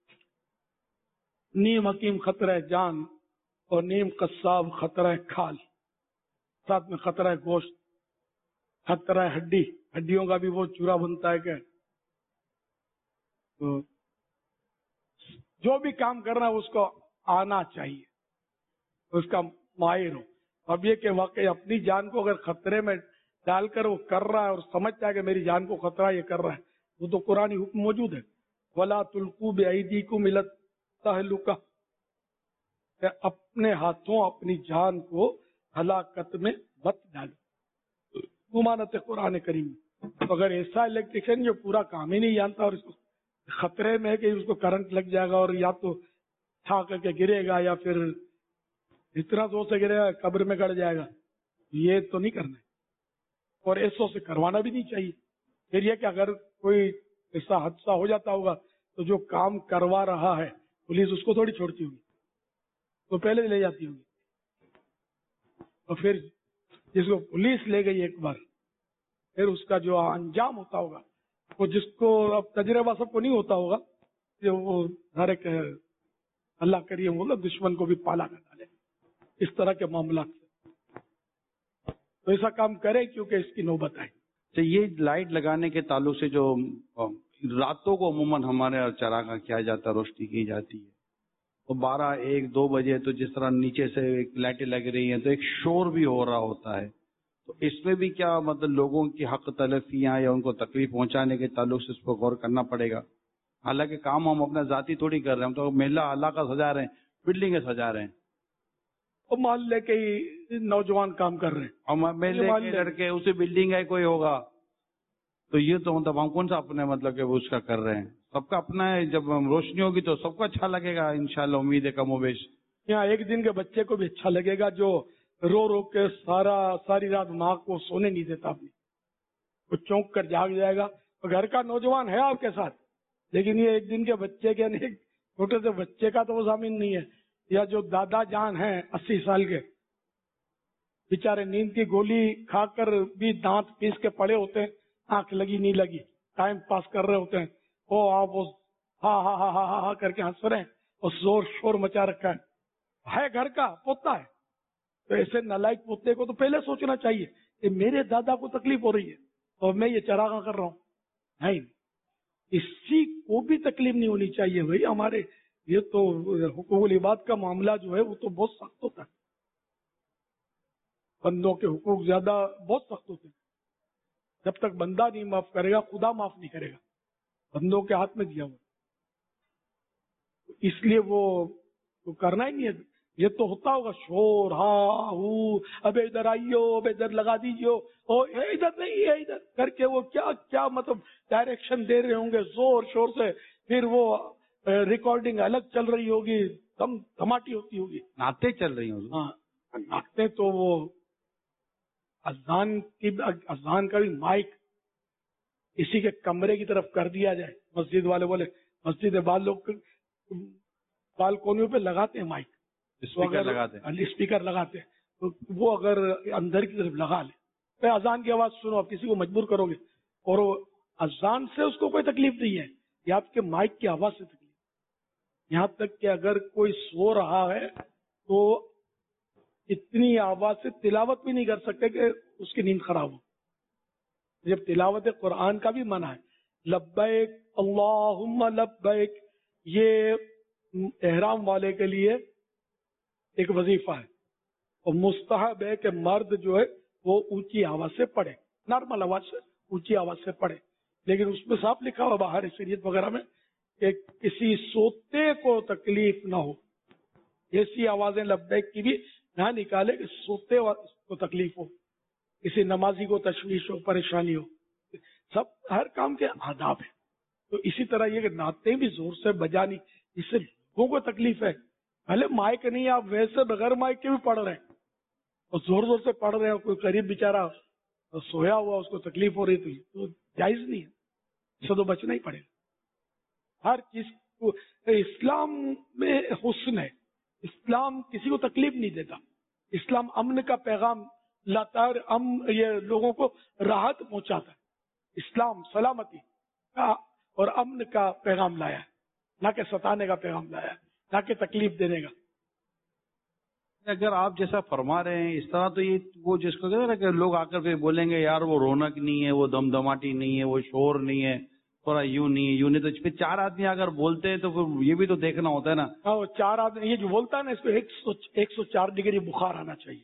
نیم حکیم خطرہ جان اور نیم قصاب خطرہ کھال, ساتھ میں خطرہ گوشت, خطرہ ہڈی, ہڈیوں کا بھی وہ چورا بنتا ہے کہ تو جو بھی کام کرنا ہے اس کو آنا چاہیے, اس کا ماہر ہو. اب یہ کہ واقعی اپنی جان کو اگر خطرے میں ڈال کر وہ کر رہا ہے اور سمجھتا ہے کہ میری جان کو خطرہ یہ کر رہا ہے, وہ تو قرآن حکم موجود ہے, وَلَا تُلْقُوا بِأَيْدِيكُمْ إِلَى التَّهْلُكَةِ, کہ اپنے ہاتھوں اپنی جان کو ہلاکت میں مت ڈالو. ضمانت قرآن کریم. تو اگر ایسا الیکٹریشین جو پورا کام ہی نہیں جانتا اور اس کو خطرے میں ہے کہ اس کو کرنٹ لگ جائے گا اور یا تو ٹھا کر کے گرے گا یا پھر اتنا زور سے گرے گا قبر میں گڑ جائے گا. یہ تو نہیں کرنا ہے اور ایسوں سے کروانا بھی نہیں چاہیے. پھر یہ کہ اگر کوئی ایسا حادثہ ہو جاتا ہوگا تو جو کام کروا رہا ہے پولیس اس کو تھوڑی چھوڑتی ہوگی, تو پہلے لے جاتی ہوگی. اور پھر جس کو پولیس لے گئی ایک بار, پھر اس کا جو انجام ہوتا ہوگا وہ جس کو اب تجربہ سب کو نہیں ہوتا ہوگا, جو وہ ہر ایک اللہ کریے وہ لوگ دشمن کو بھی پالا نہ ڈالے اس طرح کے معاملات سے. تو ایسا کام کرے کیونکہ اس کی نوبت آئے. تو یہ لائٹ لگانے کے تعلق سے جو راتوں کو عموماً ہمارے چراغاں کیا جاتا ہے, روشنی کی جاتی ہے, تو 12, 1, 2 بجے تو جس طرح نیچے سے لائٹیں لگ رہی ہیں تو ایک شور بھی ہو رہا ہوتا ہے. تو اس میں بھی کیا مطلب لوگوں کی حق تلفیاں یا ان کو تکلیف پہنچانے کے تعلق سے اس پر غور کرنا پڑے گا؟ حالانکہ کام ہم اپنا ذاتی تھوڑی کر رہے ہیں, ہم تو محلہ علاقہ سجا رہے ہیں, بلڈنگیں سجا رہے ہیں, اور محلے کے ہی نوجوان کام کر رہے ہیں, اور محلے کے لڑکے اسی بلڈنگ ہے کوئی ہوگا, تو یہ تو مطلب ہم کون سا اپنے مطلب کہ اس کا کر رہے ہیں. سب کا اپنا ہے, جب روشنی ہوگی تو سب کو اچھا لگے گا انشاءاللہ, امید ہے کم و بیش. یہاں ایک دن کے بچے کو بھی اچھا لگے گا جو رو رو کے ساری رات ماں کو سونے نہیں دیتا اپنی, وہ چونک کر جاگ جائے گا. گھر کا نوجوان ہے آپ کے ساتھ, لیکن یہ ایک دن کے بچے کے یعنی چھوٹے سے بچے کا تو وہ ضامن نہیں ہے. یا جو دادا جان ہیں 80 سال کے, بیچارے نیند کی گولی کھا کر بھی دانت پیس کے پڑے ہوتے ہیں, آنکھ لگی نہیں لگی ٹائم پاس کر رہے ہوتے ہیں, وہ آپ ہاں ہاں ہاں ہاں ہاں کر کے ہنس رہے ہیں اور زور شور مچا رکھا ہے گھر کا پوتا ہے. تو ایسے نالائق پوتے کو تو پہلے سوچنا چاہیے کہ میرے دادا کو تکلیف ہو رہی ہے اور میں یہ چراغاں کر رہا ہوں. نہیں, کسی کو بھی تکلیف نہیں ہونی چاہیے بھائی. ہمارے یہ تو حقوق العباد کا معاملہ جو ہے وہ تو بہت سخت ہوتا ہے, بندوں کے حقوق زیادہ بہت سخت ہوتے ہیں. جب تک بندہ نہیں معاف کرے گا خدا معاف نہیں کرے گا, بندوں کے ہاتھ میں دیا ہوا. اس لیے وہ کرنا ہی نہیں ہے. یہ تو ہوتا ہوگا شور, ہاں اب ادھر آئیو, اب ادھر لگا دیجیو, ادھر نہیں ہے ادھر کر کے وہ کیا کیا مطلب ڈائریکشن دے رہے ہوں گے زور شور سے. پھر وہ ریکارڈنگ الگ چل رہی ہوگی, دھماٹی ہوتی ہوگی, نعتیں چل رہی ہوں. ہاں نعتیں تو وہ اذان کا بھی مائک اسی کے کمرے کی طرف کر دیا جائے. مسجد والے بولے, مسجد بعض لوگ بالکونیوں پہ لگاتے ہیں مائک, اسپیکر لگاتے ہیں, تو وہ اگر اندر کی طرف لگا لے تو اذان کی آواز سنو. آپ کسی کو مجبور کرو گے, اور وہ اذان سے اس کو کوئی تکلیف نہیں ہے, یہ آپ کے مائک کی آواز سے تکلیف. یہاں تک کہ اگر کوئی سو رہا ہے تو اتنی آواز سے تلاوت بھی نہیں کر سکتے کہ اس کی نیند خراب ہو. جب تلاوت قرآن کا بھی منع ہے, لبیک اللہم لبیک, یہ احرام والے کے لیے ایک وظیفہ ہے, اور مستحب ہے کہ مرد جو ہے وہ اونچی آواز سے پڑھے, نارمل آواز سے اونچی آواز سے پڑھے. لیکن اس میں صاف لکھا ہوا باہر شریعت وغیرہ میں کہ کسی سوتے کو تکلیف نہ ہو. ایسی آوازیں لبیک کی بھی نہ نکالے کہ سوتے کو تکلیف ہو, کسی نمازی کو تشویش ہو, پریشانی ہو. سب ہر کام کے آداب ہیں. تو اسی طرح یہ کہ نعتیں بھی زور سے بجانی, اس سے لوگوں کو تکلیف ہے. پہلے مائک نہیں, آپ ویسے بغیر مائک کے بھی پڑھ رہے ہیں اور زور زور سے پڑھ رہے ہیں, کوئی قریب بیچارہ سویا ہوا اس کو تکلیف ہو رہی تھی, تو جائز نہیں ہے, اس سے تو بچنا ہی پڑے گا. ہر چیز کو اسلام میں حسن ہے, اسلام کسی کو تکلیف نہیں دیتا, اسلام امن کا پیغام لاتا ہے اور یہ لوگوں کو راحت پہنچاتا ہے. اسلام سلامتی کا اور امن کا پیغام لایا ہے, نہ کہ ستانے کا پیغام لایا ہے, نہ کہ تکلیف دینے کا. اگر آپ جیسا فرما رہے ہیں اس طرح, تو یہ وہ جس کو کہتے ہیں نا کہ لوگ آ کر کے بولیں گے یار وہ رونق نہیں ہے, وہ دمدماٹی نہیں ہے, وہ شور نہیں ہے, تھوڑا یوں نہیں, تو اس پہ 4 آدمی اگر بولتے ہیں تو پھر یہ بھی تو دیکھنا ہوتا ہے نا. ہاں, 4 آدمی یہ جو بولتا ہے نا, اس کو 104 ڈگری بخار آنا چاہیے.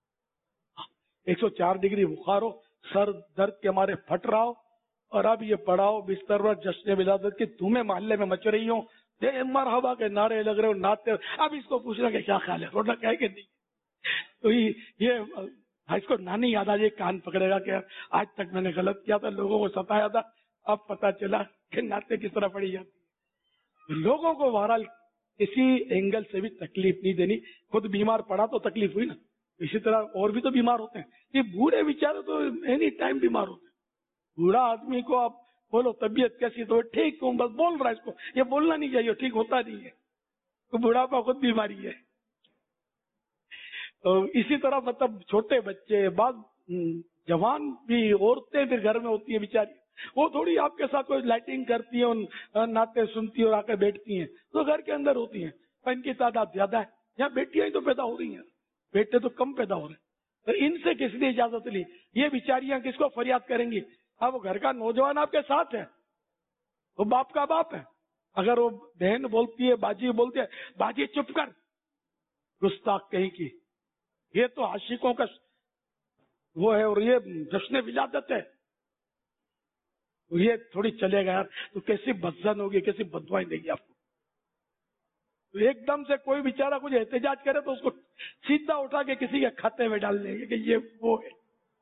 104 ڈگری بخار ہو, سر درد کے مارے پھٹ رہا ہو, اور اب یہ پڑاؤ بستر پر جشن ولادت کی دھومیں محلے میں مچ رہی ہوں, مرحبا کے نعرے لگ رہے ہو, ناچتے. اب اس کو پوچھنا کہ کیا خیال ہے, رونا کہے کہ نہیں. تو یہ اس کو نانی یاد آ جائے, کان پکڑے گا کہ آج تک میں نے غلط کیا تھا, لوگوں کو ستایا تھا, اب پتا چلا کہ نعتیں کس طرح پڑی جاتی. لوگوں کو بہرحال किसी एंगल से भी तकलीफ नहीं देनी। खुद बीमार पड़ा तो तकलीफ हुई ना, इसी तरह और भी तो बीमार होते हैं। ये बूढ़े बेचारे तो एनी टाइम बीमार होते हैं। बूढ़ा आदमी को आप बोलो तबीयत कैसी, तो ठीक हूँ बस बोल रहा है, इसको ये बोलना नहीं चाहिए, ठीक होता नहीं है, तो बुढ़ापा खुद बीमारी है। तो इसी तरह मतलब छोटे बच्चे, बाद जवान भी औरतें भी घर में होती है बेचारी, वो थोड़ी आपके साथ कोई लाइटिंग करती है, उन नाते सुनती है और आकर बैठती हैं, तो घर के अंदर होती हैं, पर इनकी तादाद ज्यादा है। यहाँ बेटियां ही तो पैदा हो रही हैं, बेटे तो कम पैदा हो रहे हैं। तो इनसे किसने इजाजत ली? ये बेचारियां किसको फरियाद करेंगी? अब वो घर का नौजवान आपके साथ है, वो बाप का बाप है, अगर वो बहन बोलती है, बाजी बोलती है, बाजी चुप कर, गुस्ताख कहीं की, ये तो आशिकों का वो है और ये जश्न विलादत है, ये थोड़ी चलेगा यार। तो कैसी बदजन होगी, कैसी बदवाई देगी आपको। तो एकदम से कोई बेचारा कुछ एहतजाज करे तो उसको सीधा उठा के किसी के खाते में डाल देंगे कि ये वो है।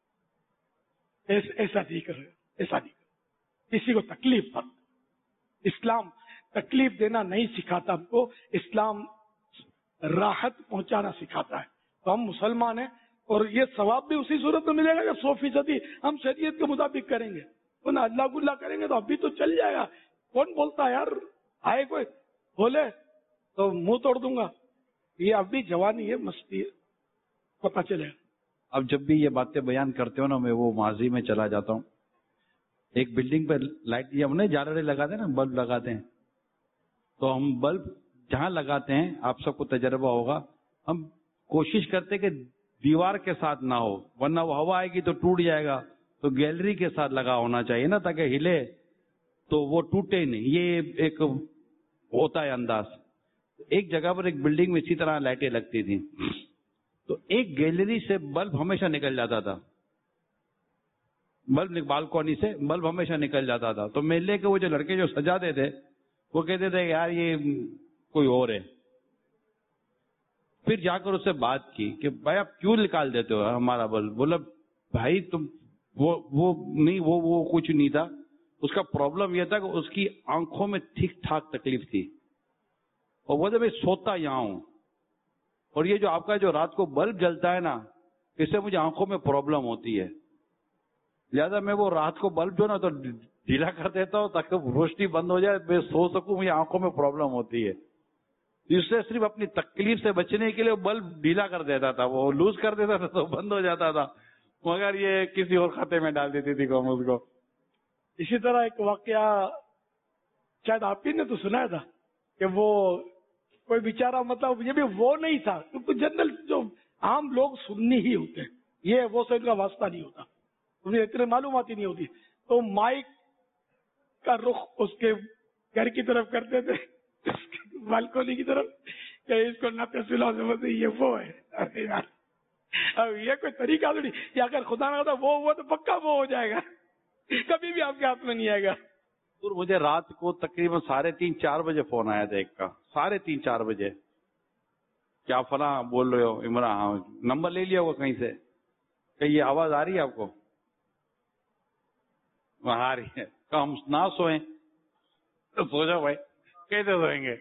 ऐसा नहीं करो, ऐसा नहीं करो, किसी को तकलीफ मत। इस्लाम तकलीफ देना नहीं सिखाता हमको, इस्लाम राहत पहुंचाना सिखाता है। तो हम मुसलमान हैं और ये सवाब भी उसी सूरत में मिलेगा कि 100% हम शरीयत के मुताबिक करेंगे, तो ना अल्लाह गुल्ला करेंगे तो अभी तो चल जाएगा। कौन बोलता है यार, आए कोई बोले तो मुंह तोड़ दूंगा, ये अभी जवानी है, मस्ती है, पता चलेगा। अब जब भी ये बातें बयान करते हो ना, मैं वो माजी में चला जाता हूँ। एक बिल्डिंग पे लाइट, ये हमने जालरे लगाते हैं ना, बल्ब लगाते हैं, तो हम बल्ब जहां लगाते हैं, आप सबको तजर्बा होगा, हम कोशिश करते कि दीवार के साथ ना हो, वरना वो हवा आएगी तो टूट जाएगा। तो गैलरी के साथ लगा होना चाहिए ना, ताकि हिले तो वो टूटे नहीं। ये एक होता है अंदाज। एक जगह पर एक बिल्डिंग में इसी तरह लाइटें लगती थी, तो एक गैलरी से बल्ब हमेशा निकल जाता था, बालकनी से बल्ब हमेशा निकल जाता था। तो मेले के वो जो लड़के जो सजाते थे, वो कहते थे यार ये कोई और है। फिर जाकर उससे बात की कि भाई आप क्यों निकाल देते हो हमारा बल्ब? बोला भाई तुम वो कुछ नहीं था, उसका प्रॉब्लम यह था कि उसकी आंखों में ठीक ठाक तकलीफ थी, और वो मैं सोता यहाँ हूं, और ये जो आपका जो रात को बल्ब जलता है ना, इससे मुझे आंखों में प्रॉब्लम होती है, लिहाजा मैं वो रात को बल्ब जो ना तो ढीला कर देता हूँ ताकि रोशनी बंद हो जाए, मैं सो सकूं, मुझे आंखों में प्रॉब्लम होती है। इससे सिर्फ अपनी तकलीफ से बचने के लिए बल्ब ढीला कर देता था, वो लूज कर देता था तो बंद हो जाता था, मगर ये किसी और खाते में डाल देती थी कौम उसको। इसी तरह एक वाकया शायद आप ही ने तो सुनाया था कि वो कोई बेचारा, मतलब ये भी वो नहीं था, क्योंकि जनरल जो आम लोग सुन्नी ही होते हैं, ये वो से इनका वास्ता नहीं होता, उन्हें इतने मालूमात ही नहीं होती। तो माइक का रुख उसके घर की तरफ करते थे, बालकोनी की तरफ, कि इसको ना तहसील समझते ये वो है। अरे यार, अब ये कोई तरीका थोड़ी, या अगर खुदा ना होता वो हुआ तो पक्का वो हो जाएगा, कभी भी आपके हाथ में नहीं आएगा। तो मुझे रात को तकरीबन 3:30-4 बजे फोन आया था एक का, 3:30-4 बजे, क्या फला बोल रहे हो इमरान? हाँ, नंबर ले लिया होगा कहीं से, कि ये आवाज आ रही है आपको? आ रही है। तो हम ना सोए तो सो जाओ भाई, कैसे सोएंगे?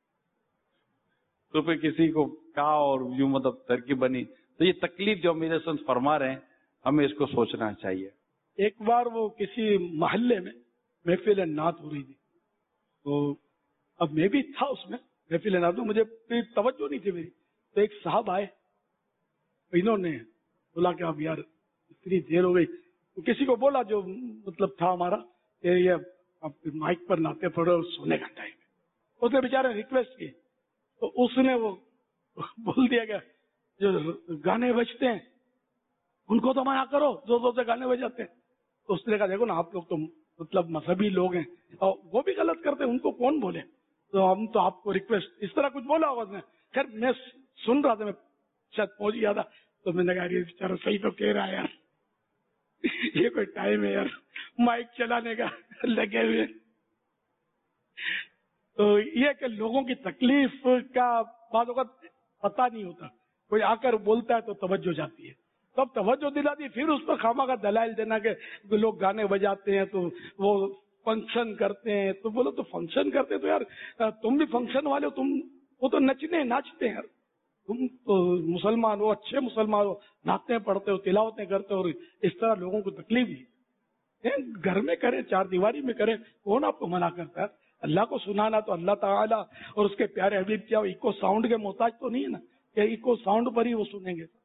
तो फिर किसी को कहा और यूं मतलब तरकीब बनी। तो ये तकलीफ जो मेरे संत फरमा रहे हैं, हमें इसको सोचना चाहिए। एक बार वो किसी मोहल्ले में महफिल नात हो रही थी, तो अब मैं भी था उसमें महफिल नात, मुझे तवज्जो नहीं थी मेरी। तो एक साहब आए, इन्होंने बोला कि अब यार इतनी देर हो गई, तो किसी को बोला जो मतलब था हमारा, ये अब माइक पर नाते पड़ो, सोने का टाइम है। उसने बेचारे रिक्वेस्ट की, तो उसने वो बोल दिया कि जो गाने बजते हैं उनको तो मना करो, जो जोर से गाने बजाते हैं। तो उसने कहा देखो ना, आप लोग तो मतलब मजहबी लोग हैं और वो भी गलत करते हैं, उनको कौन बोले, तो हम तो आपको रिक्वेस्ट, इस तरह कुछ बोला होगा उसने। खैर मैं सुन रहा था, मैं शायद पहुंच गया था, तो मैंने कहा ये बेचारा सही तो कह रहा है यार, ये कोई टाइम है यार माइक चलाने का लगे हुए। तो ये कि लोगों की तकलीफ का बातों का पता नहीं होता, कोई आकर बोलता है तो तवज्जो जाती है, तब तवज्जो दिलाती है, फिर उस पर खामा का दलाइल देना कि लोग गाने बजाते हैं तो वो फंक्शन करते हैं। तो बोलो तो फंक्शन करते तो यार तुम भी फंक्शन वाले हो, तुम وہ تو نچنے ناچتے ہیں. تم تو مسلمان ہو, اچھے مسلمان ہو, ناچتے پڑھتے ہو, تلاوتیں کرتے ہو, اور اس طرح لوگوں کو تکلیف دی. گھر میں کریں, چار دیواری میں کریں, کون آپ کو منع کرتا ہے؟ اللہ کو سنانا تو اللہ تعالیٰ اور اس کے پیارے حبیب کیا ایکو ساؤنڈ کے محتاج تو نہیں ہے نا کہ ایکو ساؤنڈ پر ہی وہ سنیں گے.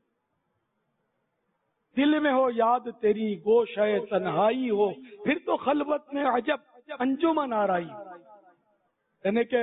دل میں ہو یاد تیری گوش ہے تنہائی ہو, پھر تو خلوت میں عجب انجمن آرائی. یعنی کہ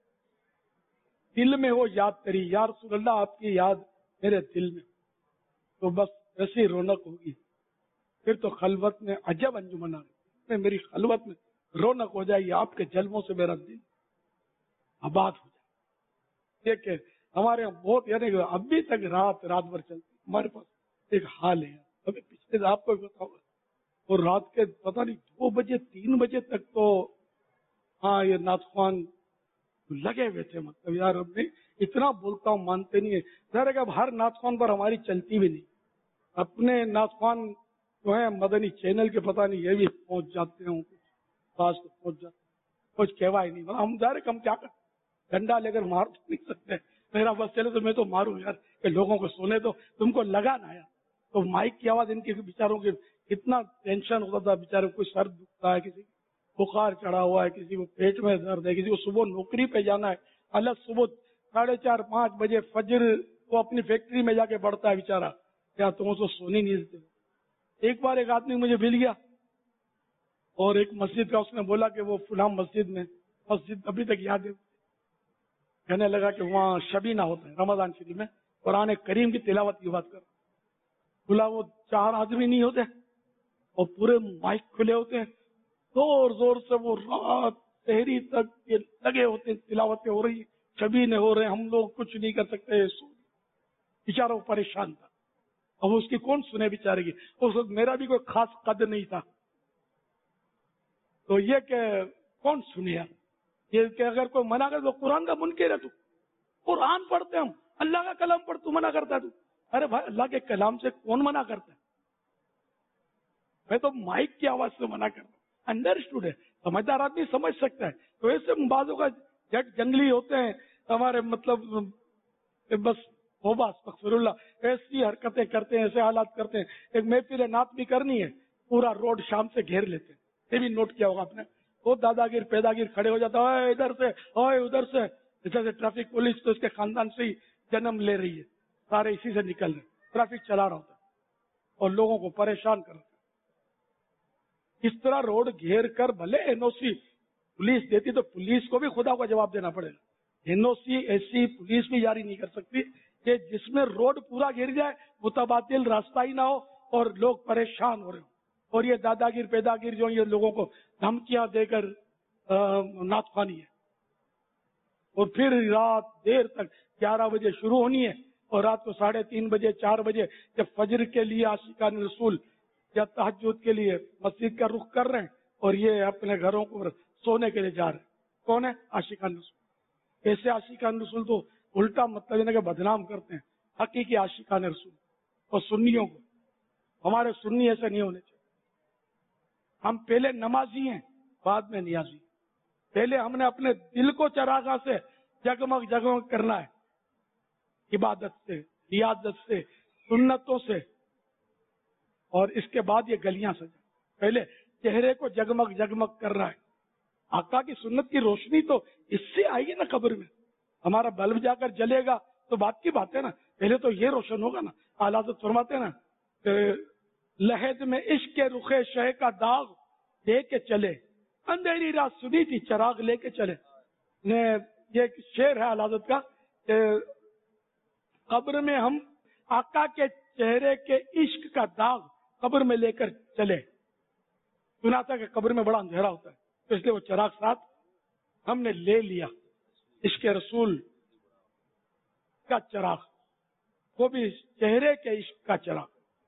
دل میں ہو یاد تیری, یا رسول اللہ آپ کی یاد میرے دل میں, تو بس ایسی رونق ہوگی. پھر تو خلوت میں عجب انجمن آرائی, میری خلوت میں رونق ہو جائے گی, آپ کے جلووں سے میرا دل آباد ہو جائے. یہ کہ ہمارے یہاں بہت, یعنی کہ ابھی تک رات بھر چلتی. ہمارے پاس ایک حال ہے, ابھی پچھلے آپ کو بتاؤ, اور رات کے پتہ نہیں 2 بجے 3 بجے تک تو ہاں یہ نعت لگے ہوئے تھے. مطلب یار اب نہیں اتنا بولتا ہوں مانتے نہیں ہے. ظاہر ہے کہ اب ہر نعت خوان پر ہماری چلتی بھی نہیں. اپنے نعت خوان جو ہے مدنی چینل کے پتہ نہیں یہ بھی پہنچ جاتے ہیں, پاس پہنچ جاتے ہیں, کچھ کہوا ہی نہیں. ہم ظاہر ہے کہ ہم کیا کریں, ڈنڈا لے کر مار تو نہیں سکتے. میرا بس چلے تو میں تو ماروں یار, کہ لوگوں کو سنے تو تم کو لگا نا یار. تو مائک کی آواز ان کے بیچاروں کے اتنا ٹینشن ہوتا تھا, بیچارے کوئی سر دکھتا ہے, کسی بخار چڑھا ہوا ہے, کسی کو پیٹ میں درد ہے, کسی کو صبح نوکری پہ جانا ہے, الگ صبح 4:30-5 بجے فجر وہ اپنی فیکٹری میں جا کے بڑھتا ہے بیچارہ. کیا تم کو سونی نہیں دیتے؟ ایک بار ایک آدمی مجھے مل گیا اور ایک مسجد کا اس نے بولا کہ وہ فلاں مسجد ابھی تک یاد ہے, کہنے لگا کہ وہاں شبینہ ہوتا ہے رمضان شریف میں, قرآن کریم کی تلاوت کی بات کر. بولا وہ 4 آدمی نہیں ہوتے اور پورے مائک کھلے ہوتے ہیں, زور سے وہ رات سحری تک یہ لگے ہوتے ہیں, تلاوتیں ہو رہی, شبینے ہو رہے, ہم لوگ کچھ نہیں کر سکتے. بیچارہ وہ پریشان تھا. اب اس کی کون سنے بیچارے کی, اس وقت میرا بھی کوئی خاص قدر نہیں تھا. تو یہ کہ کون سنے یار, یہ کہ اگر کوئی منع کر تو قرآن کا منکر ہے, تو قرآن پڑھتے ہم, اللہ کا کلام پڑھ, تو منع کرتا ہے تو. ارے بھائی اللہ کے کلام سے کون منع کرتا ہے؟ میں تو مائک کی آواز سے منع کرتا ہوں. انڈرسٹوڈ ہے, سمجھدار آدمی سمجھ سکتا ہے. تو ایسے بازوں کا جٹ جنگلی ہوتے ہیں ہمارے, مطلب بس ہوبا استغفر اللہ, ایسی حرکتیں کرتے ہیں, ایسے حالات کرتے ہیں. ایک محفل نعت بھی کرنی ہے, پورا روڈ شام سے گھیر لیتے ہیں. یہ بھی نوٹ کیا ہوگا آپ نے, وہ دادا گیر پیدا گیر کھڑے ہو جاتا ہے, ادھر سے ادھر سے. جیسے ٹریفک پولیس تو اس کے خاندان سے ہی جنم لے رہی ہے, سارے اسی سے نکل رہے, ٹریفک چلا رہا ہوتا ہے اور لوگوں کو پریشان کر رہا ہے. اس طرح روڈ گھیر کر بھلے NOC پولیس دیتی تو پولیس کو بھی خدا کو جواب دینا پڑے گا. NOC ایسی پولیس بھی جاری نہیں کر سکتی کہ جس میں روڈ پورا گر جائے, متبادل راستہ ہی نہ ہو اور لوگ پریشان ہو رہے ہوں. اور یہ دادا گیر پیدا گیر جو یہ لوگوں کو دھمکیاں دے کر نعت خوانی ہے, اور پھر رات دیر تک 11 بجے شروع ہونی ہے, اور رات کو 3:30 بجے 4 بجے جب فجر کے لیے عاشقان رسول یا تہجد کے لیے مسجد کا رخ کر رہے ہیں, اور یہ اپنے گھروں کو سونے کے لیے جا رہے ہیں. کون ہے؟ عاشقان رسول. ایسے عاشقان رسول تو الٹا مطلب کہ بدنام کرتے ہیں حقیقی عاشقان رسول اور سنیوں کو. ہمارے سنی ایسے نہیں ہونے چاہیے. ہم پہلے نمازی ہیں, بعد میں نیازی. پہلے ہم نے اپنے دل کو چراغاں سے جگمگ جگمگ کرنا ہے, عبادت سے, ریاضت سے, سنتوں سے, اور اس کے بعد یہ گلیاں سجا. پہلے چہرے کو جگمگ جگمگ کر رہا ہے. آقا کی سنت کی روشنی تو اس سے آئے گی نا قبر میں. ہمارا بلب جا کر جلے گا تو بات کی بات ہے نا, پہلے تو یہ روشن ہوگا نا. اعلی حضرت فرماتے ہیں نا کہ لحد میں عشق کے رخ شہ کا داغ دے کے چلے, اندھیری رات سنی تھی چراغ لے کے چلے. یہ شعر ہے اعلی حضرت کا کہ قبر میں ہم آقا کے چہرے کے عشق کا داغ قبر میں لے کر چلے. سنا تھا کہ قبر میں بڑا اندھیرا ہوتا ہے, تو اس لیے وہ چراغ ساتھ ہم نے لے لیا. عشق رسول کا چراغ, وہ بھی چہرے کے عشق کا چراغ.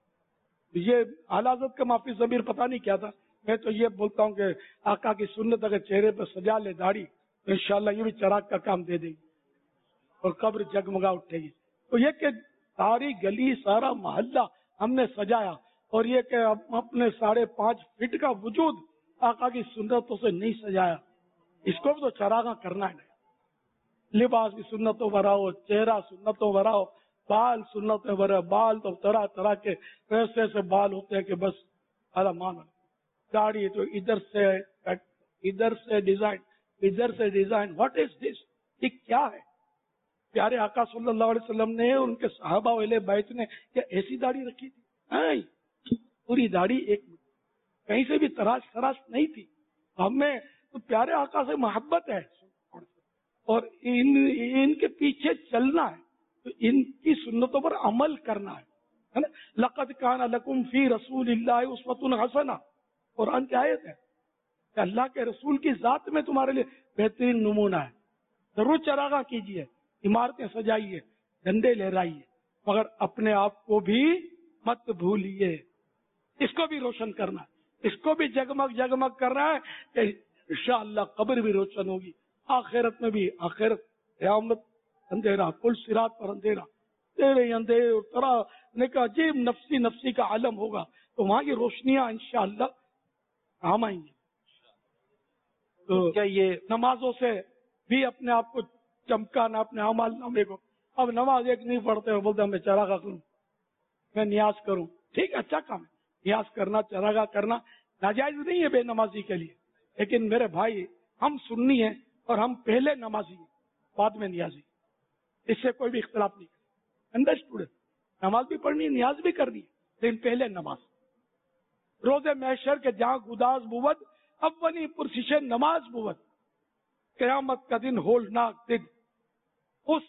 یہ اعلی حضرت کا معافی ضمیر پتہ نہیں کیا تھا. میں تو یہ بولتا ہوں کہ آقا کی سنت اگر چہرے پہ سجا لے داڑھی تو انشاءاللہ یہ بھی چراغ کا کام دے دے گی اور قبر جگمگا اٹھے گی. تو یہ کہ ساری گلی سارا محلہ ہم نے سجایا, اور یہ کہ اپنے 5.5 فٹ کا وجود آقا کی سنتوں سے نہیں سجایا, اس کو بھی تو چراغاں کرنا ہے. لباس بھی سنتوں بھرا ہو, چہرہ سنتوں بھرا ہو, بال سنتوں بھرا, بال تو طرح طرح کے ایسے ایسے بال ہوتے ہیں کہ بس مان. داڑھی تو ادھر سے ڈیزائن, واٹ از دس, یہ کیا ہے؟ پیارے آقا صلی اللہ علیہ وسلم نے, ان کے صحابہ اہل بیت نے کیا ایسی داڑھی رکھی تھی؟ نہیں, پوری داڑھی ایک کہیں سے بھی تراش نہیں تھی. ہمیں تو پیارے آقا سے محبت ہے اور ان کے پیچھے چلنا ہے, تو ان کی سنتوں پر عمل کرنا ہے نا. لقد کان لکم فی رسول اللہ اسوۃ حسنہ, قرآن کی آیت ہے کہ اللہ کے رسول کی ذات میں تمہارے لیے بہترین نمونہ ہے. ضرور چراغاں کیجیے, عمارتیں سجائیے, جھنڈے لہرائیے, مگر اپنے آپ کو بھی مت بھولیے. اس کو بھی روشن کرنا ہے, اس کو بھی جگمگ کرنا ہے کہ انشاءاللہ قبر بھی روشن ہوگی, آخرت میں بھی. آخرت قیامت اندھیرا, پل صراط پر اندھیرا, تیرے اندھیرے طرح نے کا عجیب نفسی کا عالم ہوگا, تو وہاں کی روشنیاں انشاءاللہ کام آئیں گی. تو کیا یہ نمازوں سے بھی اپنے آپ کو چمکانا, اپنے اعمال نامے کو. اب نماز ایک نہیں پڑھتے, بولتے میں چراغاں کروں, میں نیاز کروں. ٹھیک, اچھا کام ہے, نیاز کرنا, چراغاں کرنا ناجائز نہیں ہے بے نمازی کے لیے. لیکن میرے بھائی, ہم سنی ہیں اور ہم پہلے نمازی ہیں, بعد میں نیازی. اس سے کوئی بھی اختلاف نہیں. انڈرسٹوڈ, نماز بھی پڑھنی ہے, نیاز بھی کرنی ہے, لیکن پہلے نماز. روز محشر کے جہاں گداز بود, اونی پرسش نماز بود. قیامت کا دن ہولناک دن, اس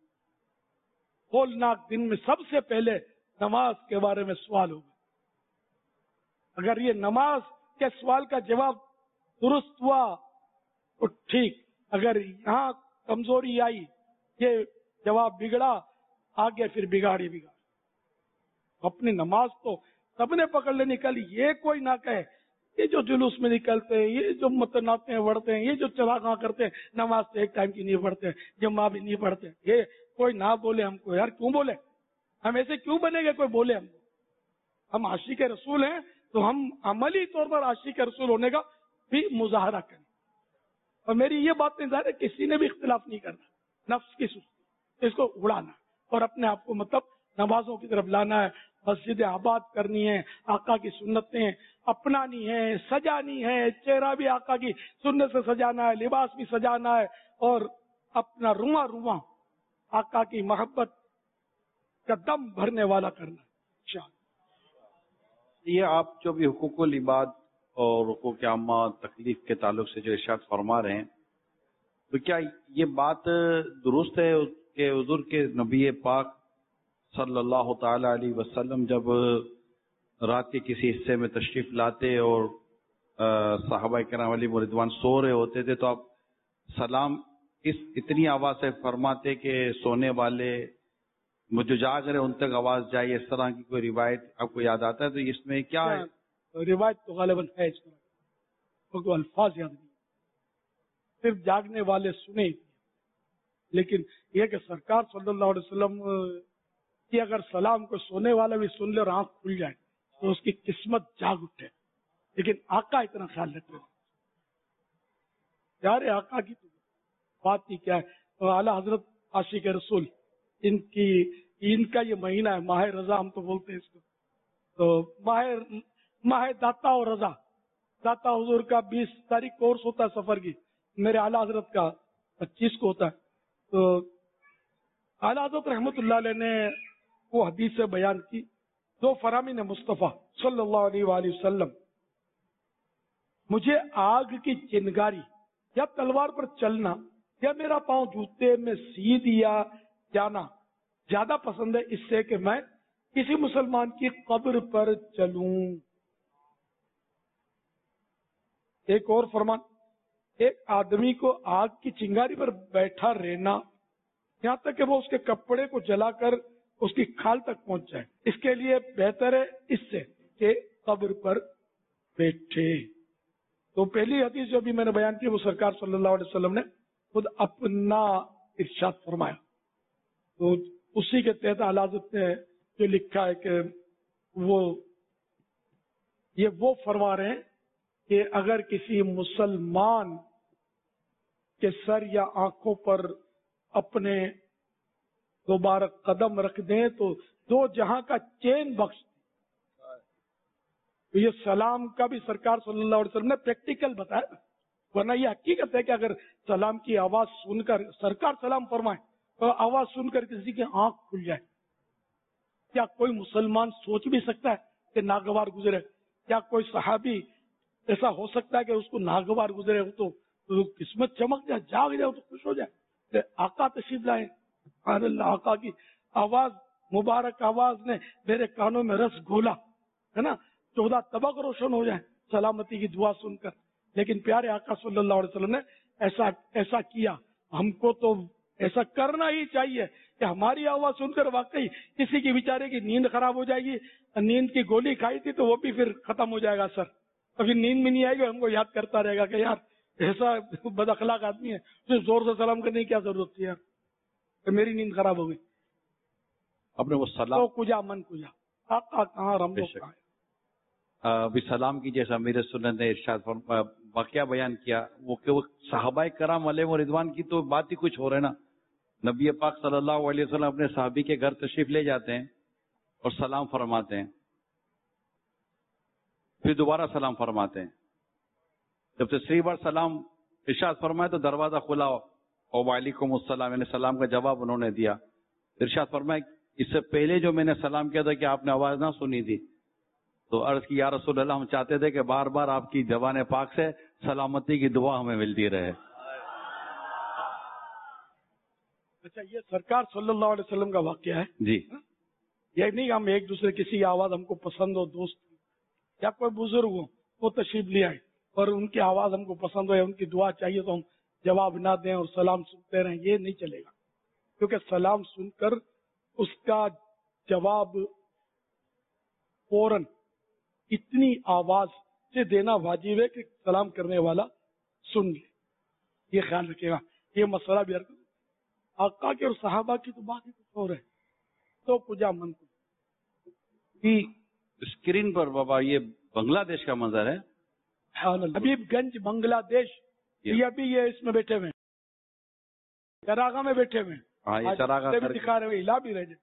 ہولناک دن میں سب سے پہلے نماز کے بارے میں سوال ہوگا. اگر یہ نماز کے سوال کا جواب درست ہوا تو ٹھیک, اگر یہاں کمزوری آئی, یہ جواب بگڑا, آگے پھر بگاڑی. اپنی نماز تو سب نے پکڑ لے نکل. یہ کوئی نہ کہے یہ جو جلوس میں نکلتے ہیں, یہ جو متناتے وڑھتے ہیں, یہ جو چراغاں کرتے ہیں, نماز تو ایک ٹائم کی نہیں پڑھتے, جمعہ بھی نہیں پڑھتے. یہ کوئی نہ بولے ہم کو. یار کیوں بولے, ہم ایسے کیوں بنے گے کوئی بولے ہم کو؟ ہم عاشق رسول ہیں تو ہم عملی طور پر عاشق رسول ہونے کا بھی مظاہرہ کریں. اور میری یہ بات نہیں ظاہر ہے, کسی نے بھی اختلاف نہیں کرنا. نفس کی سستی اس کو اڑانا اور اپنے آپ کو مطلب نمازوں کی طرف لانا ہے, مسجد آباد کرنی ہے, آقا کی سنتیں اپنانی ہے, سجانی ہے, چہرہ بھی آقا کی سنت سے سجانا ہے, لباس بھی سجانا ہے, اور اپنا رواں آقا کی محبت کا دم بھرنے والا کرنا ہے. یہ آپ جو بھی حقوق العباد اور حقوق عامہ تکلیف کے تعلق سے جو ارشاد فرما رہے ہیں, تو کیا یہ بات درست ہے کہ حضور کے نبی پاک صلی اللہ تعالی علیہ وسلم جب رات کے کسی حصے میں تشریف لاتے اور صحابہ کرام علیہ رضوان سو رہے ہوتے تھے, تو آپ سلام اتنی آواز سے فرماتے کہ سونے والے جو جاگ رہے ان تک آواز جائے, اس طرح کی کوئی روایت آپ کو یاد آتا ہے؟ تو اس میں کیا ہے؟ روایت تو غالباً ہے اس طرح, کو الفاظ یاد نہیں, صرف جاگنے والے سنے. لیکن یہ کہ سرکار صلی اللہ علیہ وسلم کی اگر سلام کو سونے والا بھی سن لے اور آنکھ کھل جائے تو اس کی قسمت جاگ اٹھے. لیکن آقا اتنا خیال رکھتے ہیں. پیارے آقا کی تو بات ہی کیا ہے. اعلیٰ حضرت عاشق رسول, ان کا یہ مہینہ ہے ماہ رضا, ہم تو بولتے ہیں اس کو. تو ماہ داتا اور رضا, داتا حضور کا 20 تاریخ کورس ہوتا ہے سفر کی, میرے اعلیٰ حضرت کا 25 کو ہوتا ہے. تو اعلیٰ حضرت رحمت اللہ علیہ نے وہ حدیث سے بیان کی, دو فرامین مصطفیٰ صلی اللہ علیہ وآلہ وسلم, مجھے آگ کی چنگاری یا تلوار پر چلنا یا میرا پاؤں جوتے میں سی دیا جانا زیادہ پسند ہے اس سے کہ میں کسی مسلمان کی قبر پر چلوں. ایک اور فرمان, ایک آدمی کو آگ کی چنگاری پر بیٹھا رہنا یہاں تک کہ وہ اس کے کپڑے کو جلا کر اس کی کھال تک پہنچ جائے, اس کے لیے بہتر ہے اس سے کہ قبر پر بیٹھے. تو پہلی حدیث جو بھی میں نے بیان کی وہ سرکار صلی اللہ علیہ وسلم نے خود اپنا ارشاد فرمایا. تو اسی کے تحت اعلیٰ حضرت نے جو لکھا ہے کہ وہ فرما رہے ہیں کہ اگر کسی مسلمان کے سر یا آنکھوں پر اپنے دوبارہ قدم رکھ دیں تو دو جہاں کا چین بخش دیں. تو یہ سلام کا بھی سرکار صلی اللہ علیہ وسلم نے پریکٹیکل بتایا، ورنہ یہ حقیقت ہے کہ اگر سلام کی آواز سن کر سرکار سلام فرمائے تو آواز سن کر کسی کی آنکھ کھل جائے، کیا کوئی مسلمان سوچ بھی سکتا ہے کہ ناگوار گزرے؟ کیا کوئی صحابی ایسا ہو سکتا ہے کہ اس کو ناگوار گزرے ہو تو قسمت چمک جائے، جاگ جائے تو خوش ہو جائے؟ کہ آقا تشریف لائے، سبحان اللہ، آقا کی آواز، مبارک آواز نے میرے کانوں میں رس گھولا، ہے نا، 14 طبق روشن ہو جائیں سلامتی کی دعا سن کر. لیکن پیارے آقا صلی اللہ علیہ وسلم نے ایسا کیا. ہم کو تو ایسا کرنا ہی چاہیے کہ ہماری آواز سن کر واقعی کسی کی بیچارے کی نیند خراب ہو جائے گی، نیند کی گولی کھائی تھی تو وہ بھی پھر ختم ہو جائے گا سر، ابھی نیند بھی نہیں آئے گی، ہم کو یاد کرتا رہے گا کہ یار ایسا بد اخلاق آدمی ہے، اسے زور سے سلام کرنے کی کیا ضرورت تھی یار، کہ میری نیند خراب ہو گئی. اپنے وہ سلام تو کجا من کجا آقا کہاں رم لوگ کہاں. ابھی سلام کی جیسا امیر سنت نے ارشاد واقعہ بیان کیا، وہ کہ وہ صحابہ کرام علیہ و رضوان کی تو بات ہی کچھ ہو رہا ہے نا. نبی پاک صلی اللہ علیہ وسلم اپنے صحابی کے گھر تشریف لے جاتے ہیں اور سلام فرماتے ہیں، پھر دوبارہ سلام فرماتے ہیں. جب تیسری بار سلام ارشاد فرمائے تو دروازہ کھلا اور وعلیکم السلام، یعنی سلام کا جواب انہوں نے دیا. ارشاد فرمائے اس سے پہلے جو میں نے سلام کیا تھا کہ آپ نے آواز نہ سنی تھی، تو عرض کی یا رسول اللہ ہم چاہتے تھے کہ بار بار آپ کی زبان پاک سے سلامتی کی دعا ہمیں ملتی رہے. اچھا، یہ سرکار صلی اللہ علیہ وسلم کا واقعہ ہے جی. یہ نہیں ہم ایک دوسرے کسی کی آواز ہم کو پسند ہو، دوست یا کوئی بزرگ ہو وہ تشریف لے آئے اور ان کی آواز ہم کو پسند ہو یا ان کی دعا چاہیے تو ہم جواب نہ دیں اور سلام سنتے رہیں، یہ نہیں چلے گا. کیونکہ سلام سن کر اس کا جواب فوراً اتنی آواز سے دینا واجب ہے کہ سلام کرنے والا سن لے. یہ خیال رکھے گا. یہ مسئلہ بھی آقا کے اور صحابہ کی تو بات ہی کچھ اور ہے. تو پوجا من کو اسکرین پر بابا یہ بنگلہ دیش کا منظر ہے، حبیب گنج بنگلہ دیش. یہ ابھی یہ اس میں بیٹھے ہوئے ہیں، چراغا میں بیٹھے ہوئے ہیں. ہاں یہ چراغا دکھا رہے ہوئے ہلا بھی رہے.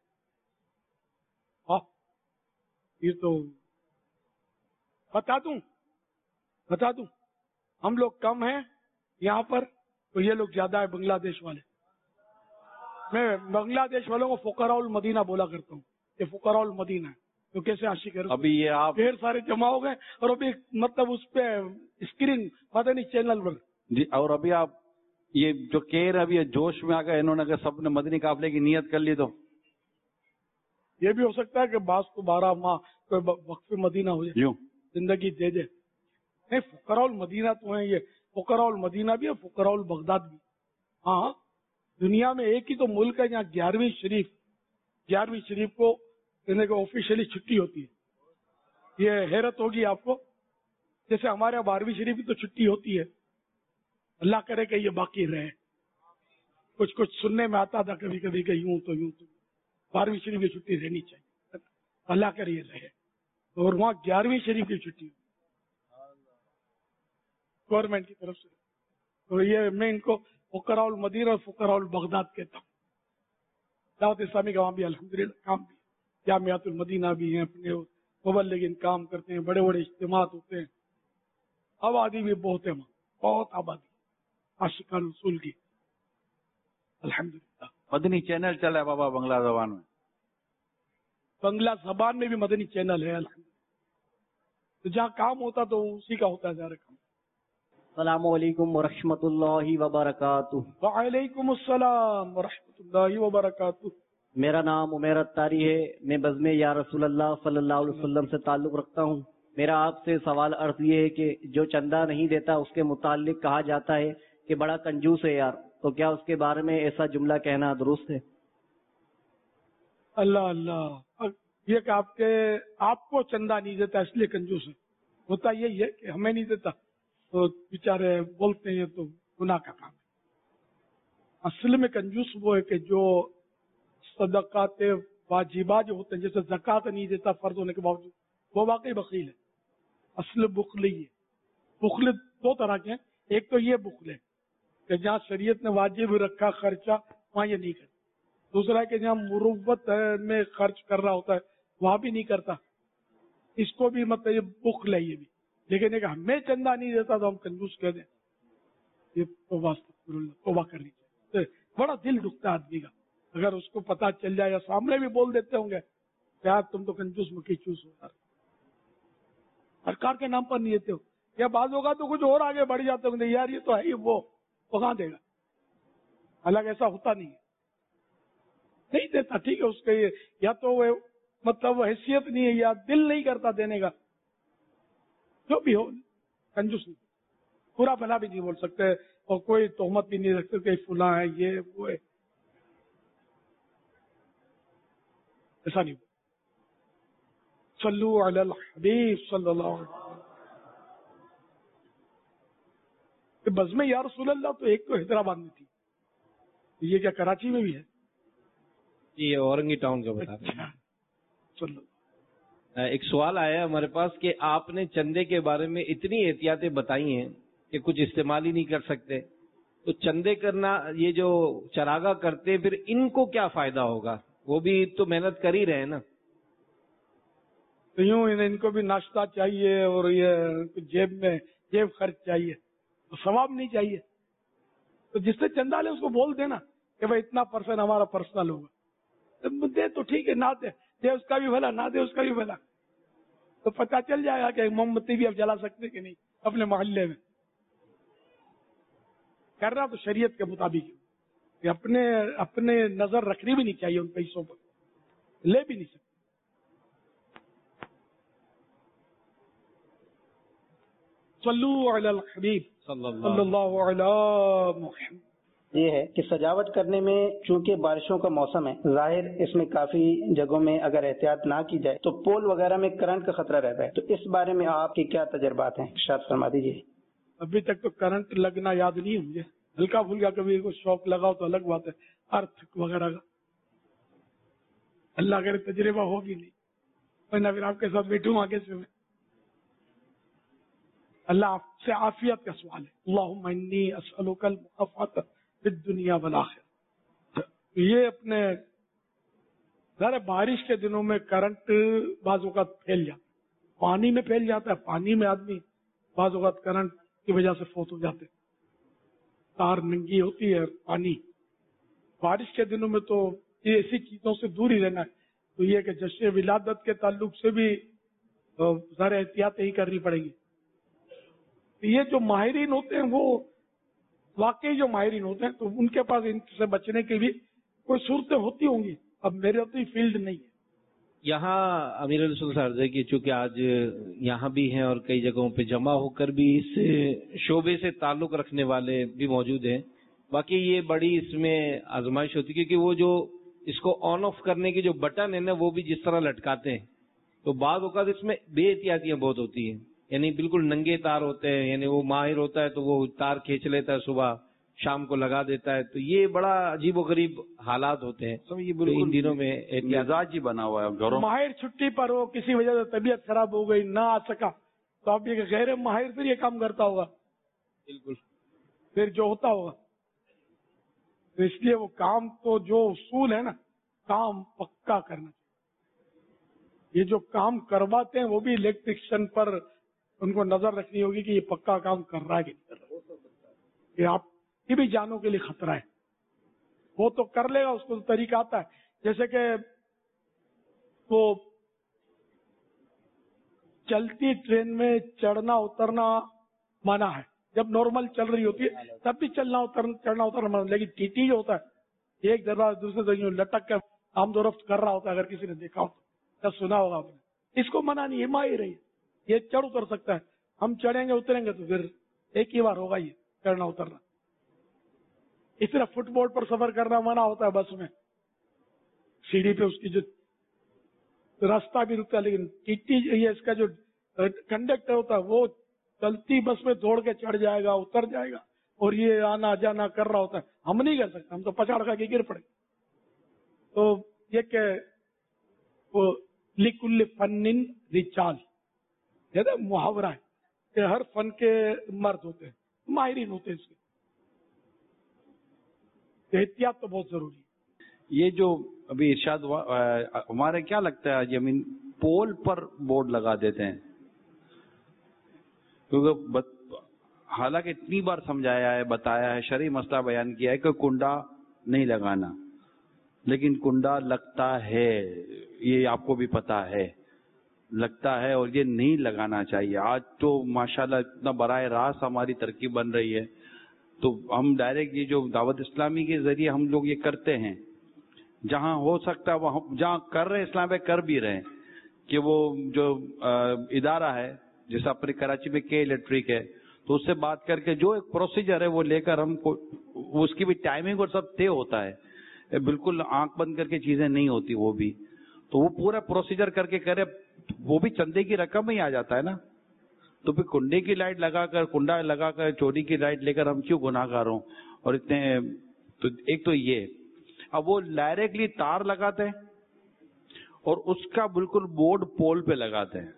یہ تو بتا دوں ہم لوگ کم ہیں یہاں پر تو یہ لوگ زیادہ ہے بنگلہ دیش والے. میں بنگلہ دیش والوں کو فقراء المدینہ بولا کرتا ہوں، یہ فقراء المدینہ ہے. تو کیسے عاشق ہے؟ ابھی یہ آپ ڈھیر سارے جمع ہو گئے اور ابھی مطلب اس پہ اسکرین پتہ نہیں چینل پر جی. اور ابھی آپ یہ جو کہہ رہے ابھی یہ جوش میں آ گئے انہوں نے کہ سب نے مدنی قافلے کی نیت کر لی، تو یہ بھی ہو سکتا ہے کہ بعض کو 12 ماہ کوئی وقف مدینہ ہو جائے، یوں زندگی دے دے. نہیں، فقراء المدینہ تو ہیں، یہ فقراء المدینہ بھی ہے، فقراء البغداد بھی. ہاں، دنیا میں ایک ہی تو ملک ہے جہاں 11ویں شریف کو آفیشیلی چھٹی ہوتی ہے. یہ حیرت ہوگی آپ کو، جیسے ہمارے یہاں 12ویں شریف کی تو چھٹی ہوتی ہے. اللہ کرے کہ یہ باقی رہے. کچھ سننے میں آتا تھا کبھی کبھی کہ یوں تو 12ویں شریف کی چھٹی رہنی چاہیے، اللہ کرے یہ رہے. اور وہاں 11ویں شریف کی چھٹی گورنمنٹ کی طرف سے. تو یہ میں ان کو فقراء المدینہ اور فقراء البغداد کہتا ہوں. دعوت اسلامی کا وہاں بھی الحمدللہ کام بھی، جامعات المدینہ بھی ہیں، اپنے مبلغین کام کرتے ہیں، بڑے بڑے اجتماعات ہوتے ہیں. آبادی بھی بہت ہے، بہت آبادی عاشقان رسول کی الحمدللہ. مدنی چینل چلا ہے بابا بنگلہ زبان میں، بنگلہ زبان میں بھی مدنی چینل ہے الحمدللہ. تو جہاں کام ہوتا تو اسی کا ہوتا ہے زیادہ کام. السلام علیکم ورحمۃ اللہ وبرکاتہ. وعلیکم السلام ورحمۃ اللہ وبرکاتہ. میرا نام عمیر اتاری ہے. میں بزم یا رسول اللہ صلی اللہ علیہ وسلم سے تعلق رکھتا ہوں. میرا آپ سے سوال عرض یہ ہے کہ جو چندہ نہیں دیتا اس کے متعلق کہا جاتا ہے کہ بڑا کنجوس ہے یار، تو کیا اس کے بارے میں ایسا جملہ کہنا درست ہے؟ اللہ یہ کہ آپ کو چندہ نہیں دیتا اس لیے کنجوس ہے. ہوتا یہی ہے کہ ہمیں نہیں دیتا تو بیچارے بولتے ہیں تو گناہ کا کام ہے. اصل میں کنجوس وہ ہے کہ جو صدقات واجبہ جو ہوتے ہیں، جیسے زکوٰۃ نہیں دیتا فرض ہونے کے باوجود، وہ واقعی بخیل ہے. اصل بخل ہی ہے. بخل 2 طرح کے ہیں. ایک تو یہ بخل ہے کہ جہاں شریعت نے واجب رکھا خرچہ وہاں یہ نہیں کرتا. دوسرا ہے کہ جہاں مروت میں خرچ کر رہا ہوتا ہے وہاں بھی نہیں کرتا. اس کو بھی مطلب یہ بخل ہے یہ بھی. لیکن ایک ہمیں چندہ نہیں دیتا تو ہم کنجوس کہہ دیں, یہ توبہ کرنی چاہیے. بڑا دل دکھتا ہے آدمی کا اگر اس کو پتا چل جائے, یا سامنے بھی بول دیتے ہوں گے کہ یار تم تو کنجوس مکی چوس ہو, سرکار کے نام پر نہیں دیتے ہو. یا بعض ہوگا تو کچھ اور آگے بڑھ جاتے ہوں گے, یار یہ تو ہے ہی وہ کہاں دے گا. حالانکہ ایسا ہوتا نہیں ہے, نہیں دیتا. ٹھیک ہے, اس کے یا تو وہ مطلب وہ حیثیت نہیں ہے یا دل نہیں کرتا دینے کا, جو بھی ہو کنجوس نہیں. پورا بھلا بھی نہیں بول سکتے اور کوئی تہمت بھی نہیں رکھ سکتے فلاں ہے یہ وہ ہے, ایسا نہیں. صلو علی الحبیب صلی اللہ علیہ وسلم. بزم یا رسول اللہ تو ایک تو حیدرآباد میں تھی, یہ کیا کراچی میں بھی ہے؟ یہ اورنگی ٹاؤن کا بتا رہے ہیں. ایک سوال آیا ہمارے پاس کہ آپ نے چندے کے بارے میں اتنی احتیاطیں بتائی ہیں کہ کچھ استعمال ہی نہیں کر سکتے, تو چندے کرنا یہ جو چراغا کرتے پھر ان کو کیا فائدہ ہوگا؟ وہ بھی تو محنت کر ہی رہے ہیں نا. تو یوں ان کو بھی ناشتہ چاہیے اور یہ جیب خرچ چاہیے, تو ثواب نہیں چاہیے. تو جس سے چندہ لے اس کو بول دینا کہ بھائی اتنا پرسنٹ ہمارا پرسنل ہوگا, دے تو ٹھیک ہے, نہ دے اس کا بھی بھلا, نہ دے اس کا بھی بھلا. تو پتہ چل جائے گا کہ موم بتی بھی اب جلا سکتے کہ نہیں اپنے محلے میں. کرنا تو شریعت کے مطابق کہ اپنے نظر رکھنی بھی نہیں چاہیے ان پیسوں پر, لے بھی نہیں سکتے. صلو علی الحبیب صلی اللہ علی محمد. یہ ہے کہ سجاوٹ کرنے میں چونکہ بارشوں کا موسم ہے, ظاہر اس میں کافی جگہوں میں اگر احتیاط نہ کی جائے تو پول وغیرہ میں کرنٹ کا خطرہ رہتا ہے, تو اس بارے میں آپ کے کیا تجربات ہیں, ارشاد فرما دیجیے. ابھی تک تو کرنٹ لگنا یاد نہیں ہے مجھے, ہلکا پھلکا کبھی شوق لگاؤ تو الگ بات ہے, ارتھ وغیرہ کا اللہ کرے تجربہ ہوگی نہیں, ورنہ پھر آپ کے ساتھ بیٹھوں آگے سے میں. اللہ آپ سے عافیت کا سوال ہے, اللہم انی اسألک المعافات فی الدنیا والآخرہ. یہ اپنے ذرا بارش کے دنوں میں کرنٹ بعض اوقات پھیل جاتا ہے, پانی میں پھیل جاتا ہے, پانی میں آدمی بعض اوقات کرنٹ کی وجہ سے فوت ہو جاتے, تار ننگی ہوتی ہے پانی. بارش کے دنوں میں تو یہ ایسی چیزوں سے دور ہی رہنا ہے. تو یہ کہ جشن ولادت کے تعلق سے بھی ذرا احتیاط ہی کرنی پڑے گی. یہ جو ماہرین ہوتے ہیں وہ واقعی جو ماہرین ہوتے ہیں تو ان کے پاس ان سے بچنے کی بھی کوئی صورتیں ہوتی ہوں گی. اب میرے تو فیلڈ نہیں ہے. یہاں امیر رسول صاحب کہ چونکہ آج یہاں بھی ہیں اور کئی جگہوں پہ جمع ہو کر بھی اس شعبے سے تعلق رکھنے والے بھی موجود ہیں. باقی یہ بڑی اس میں آزمائش ہوتی ہے کیونکہ وہ جو اس کو آن آف کرنے کی جو بٹن ہے نا وہ بھی جس طرح لٹکاتے ہیں تو بعض اوقات اس میں بے احتیاطیاں بہت ہوتی ہیں, یعنی بالکل ننگے تار ہوتے ہیں, یعنی وہ ماہر ہوتا ہے تو وہ تار کھینچ لیتا ہے صبح شام کو لگا دیتا ہے, تو یہ بڑا عجیب و غریب حالات ہوتے ہیں. یہ بالکل ان دنوں میں مزاج ہی بنا ہوا ہے گھروں. ماہر چھٹی پر ہو, کسی وجہ سے طبیعت خراب ہو گئی, نہ آ سکا, تو اب یہ غیر ماہر پھر یہ کام کرتا ہوگا, بالکل پھر جو ہوتا ہوگا. تو اس لیے وہ کام تو جو اصول ہے نا, کام پکا کرنا چاہیے. یہ جو کام کرواتے ہیں وہ بھی الیکٹریشین پر ان کو نظر رکھنی ہوگی کہ یہ پکا کام کر رہا ہے کہ نہیں کر رہا. کہ آپ کی بھی جانوں کے لیے خطرہ ہے. وہ تو کر لے گا, اس کو تو طریقہ آتا ہے. جیسے کہ وہ چلتی ٹرین میں چڑھنا اترنا منع ہے, جب نارمل چل رہی ہوتی ہے تب بھی چڑھنا اترنا منع. لیکن ٹی ٹی جو ہوتا ہے ایک دربار دوسرے درجے لٹک کر آمد و رفت کر رہا ہوتا ہے, اگر کسی نے دیکھا ہو تو سنا ہوگا آپ نے. اس کو منع نہیں ہے, ماہر رہی ہے, یہ چڑھ اتر سکتا ہے. ہم چڑھیں گے اتریں گے تو پھر ایک ہی بار ہوگا یہ چڑھنا اترنا. اس طرح فٹ بورڈ پر سفر کرنا منع ہوتا ہے, بس میں سیڑھی پہ اس کی جو راستہ بھی رکتا ہے. لیکن ٹی ٹی یہ اس کا جو کنڈکٹر ہوتا ہے وہ چلتی بس میں دوڑ کے چڑھ جائے گا, اتر جائے گا, اور یہ آنا جانا کر رہا ہوتا ہے. ہم نہیں کر سکتے, ہم تو پچاڑ کھا کے گر پڑے. تو یہ کہ وہ لکل فن رجال محاورہ ہے کہ ہر فن کے مرد ہوتے ہیں, ماہرین ہوتے ہیں اس کے. एहतियात तो बहुत जरूरी है। ये जो अभी इरशाद हुआ, हमारे क्या लगता है जमीन पोल पर बोर्ड लगा देते हैं, क्योंकि हालांकि इतनी बार समझाया है, बताया है, शरई मसला बयान किया है कि कुंडा नहीं लगाना, लेकिन कुंडा लगता है, ये आपको भी पता है, लगता है और ये नहीं लगाना चाहिए। आज तो माशाल्लाह इतना बराह रास्त हमारी तरकीब बन रही है, तो हम डायरेक्ट ये जो दावत इस्लामी के जरिए हम लोग ये करते हैं, जहां हो सकता है वहां जहां कर रहे इस्लाम पे कर भी रहे, कि वो जो इदारा है जैसे अपने कराची में के इलेक्ट्रिक है, तो उससे बात करके जो एक प्रोसीजर है वो लेकर हमको, उसकी भी टाइमिंग और सब तय होता है, बिल्कुल आंख बंद करके चीजें नहीं होती वो भी, तो वो पूरा प्रोसीजर करके करे, वो भी चंदे की रकम में ही आ जाता है ना। तो फिर कुंडे की लाइट लगाकर, कुंडा लगाकर चोरी की लाइट लेकर हम क्यों गुनाहगार हों। और इतने, तो एक तो ये, अब वो डायरेक्टली तार लगाते हैं और उसका बिल्कुल बोर्ड पोल पे लगाते हैं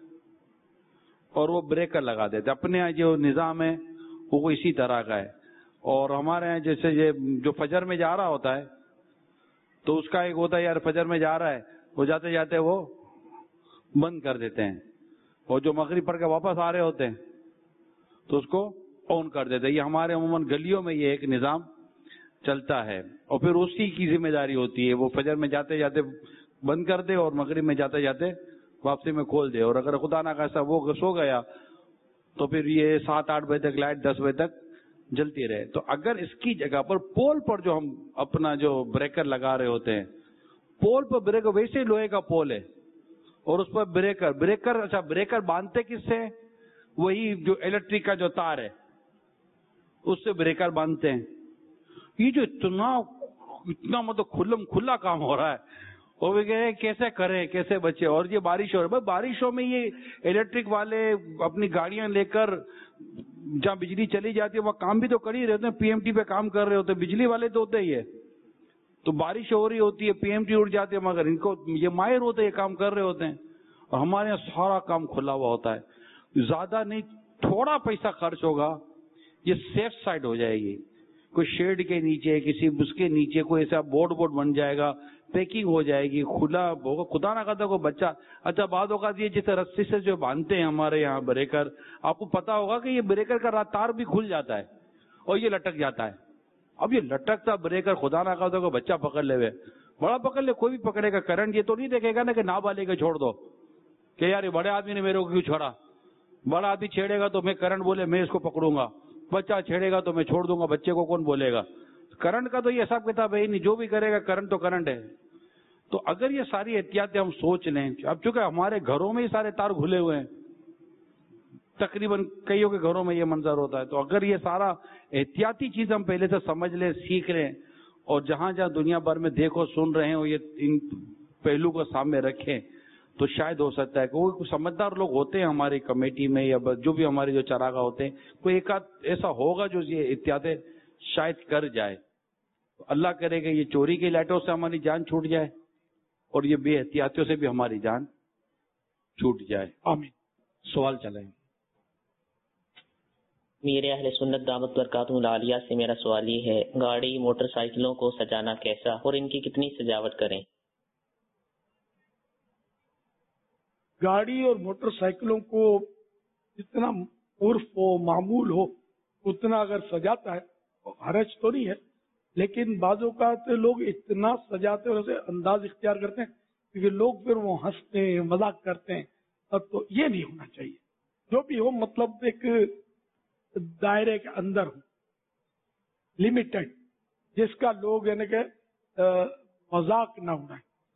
और वो ब्रेकर लगा देते हैं। अपने यहाँ जो निजाम है वो इसी तरह का है। और हमारे यहाँ जैसे ये जो फजर में जा रहा होता है, तो उसका एक होता है यार फजर में जा रहा है, वो जाते जाते वो बंद कर देते हैं, और जो मगरिब पढ़ के वापस आ रहे होते हैं तो उसको ऑन कर देते हैं। ये हमारे अमूमन गलियों में ये एक निजाम चलता है, और फिर उसी की जिम्मेदारी होती है वो फजर में जाते जाते बंद कर दे और मगरिब में जाते जाते वापसी में खोल दे। और अगर खुदा ना खासा वो सो गया तो फिर ये 7-8 बजे तक लाइट 10 बजे तक जलती रहे। तो अगर इसकी जगह पर पोल पर जो हम अपना जो ब्रेकर लगा रहे होते हैं, पोल पर ब्रेकर, वैसे ही लोहे का पोल है और उस पर ब्रेकर अच्छा ब्रेकर बांधते किससे, वही जो इलेक्ट्रिक का जो तार है उससे ब्रेकर बांधते हैं। ये जो इतना मतलब खुला काम हो रहा है, और वे कहे कैसे करें, कैसे बचे। और ये बारिश हो रही है, बारिशों में ये इलेक्ट्रिक वाले अपनी गाड़ियां लेकर जहां बिजली चली जाती है वहां काम भी तो कर ही रहते हैं, पीएमटी पे काम कर रहे होते हैं, बिजली वाले तो होते ही है। तो बारिश हो रही होती है, पीएमटी उड़ जाती है, मगर इनको ये माहिर होते हैं, ये काम कर रहे होते हैं। और हमारे यहाँ सारा काम खुला हुआ होता है, ज्यादा नहीं, थोड़ा पैसा खर्च होगा, ये सेफ साइड हो जाएगी। कोई शेड के नीचे, किसी उसके नीचे कोई ऐसा बोर्ड बन जाएगा, पैकिंग हो जाएगी, खुला होगा, खुदा ना खाता कोई बच्चा। अच्छा बाद होगा ये जिसे रस्सी से जो बांधते हैं हमारे यहाँ ब्रेकर, आपको पता होगा कि ये ब्रेकर का तार भी खुल जाता है और ये लटक जाता है। अब ये लटकता ब्रेकर खुदा ना खाता कोई बच्चा पकड़ ले, बड़ा पकड़ ले, कोई भी पकड़ेगा। करंट ये तो नहीं देखेगा ना कि नाबालिग छोड़ दो, कि यार ये बड़े आदमी ने मेरे को क्यों छोड़ा। बड़ा आदमी छेड़ेगा तो मैं करंट बोले मैं इसको पकड़ूंगा, बच्चा छेड़ेगा तो मैं छोड़ दूंगा, बच्चे को कौन बोलेगा। करंट का तो ये हिसाब किताब है ही नहीं, जो भी करेगा करंट तो करंट है। तो अगर ये सारी एहतियातें हम सोच लें, अब चूंकि हमारे घरों में ही सारे तार खुले हुए हैं, तकरीबन कईयों के घरों में ये मंजर होता है, तो अगर ये सारा एहतियाती चीज हम पहले से समझ लें, सीख लें, और जहां जहां दुनिया भर में देखो सुन रहे हो ये इन पहलू को सामने रखें, तो शायद हो सकता है कि कोई समझदार लोग होते हैं हमारी कमेटी में, या जो भी हमारे जो चरागा होते हैं, कोई एक आध ऐसा होगा जो ये एहतियातें शायद कर जाए। तो अल्लाह करेगा ये चोरी की लाइटों से हमारी जान छूट जाए और ये बेहतियातियों से भी हमारी जान छूट जाए। आमीन। सवाल चलाएं। मेरे अहले सुन्नत दामत बरकातुहुल आलिया से मेरा सवाल ये है, गाड़ी मोटरसाइकिलों को सजाना कैसा और इनकी कितनी सजावट करें? गाड़ी और मोटरसाइकिलों को जितना उर्फ हो, मामूल हो, उतना अगर सजाता है तो हरज तो नहीं है, लेकिन बाजों का लोग इतना सजाते और ऐसे अंदाज इख्तियार करते हैं क्योंकि लोग फिर वो हंसते हैं, मजाक करते हैं। अब तो ये नहीं होना चाहिए। जो भी हो मतलब एक दायरे के अंदर हो, लिमिटेड, जिसका लोग यानी कि मजाक ना उड़ाए।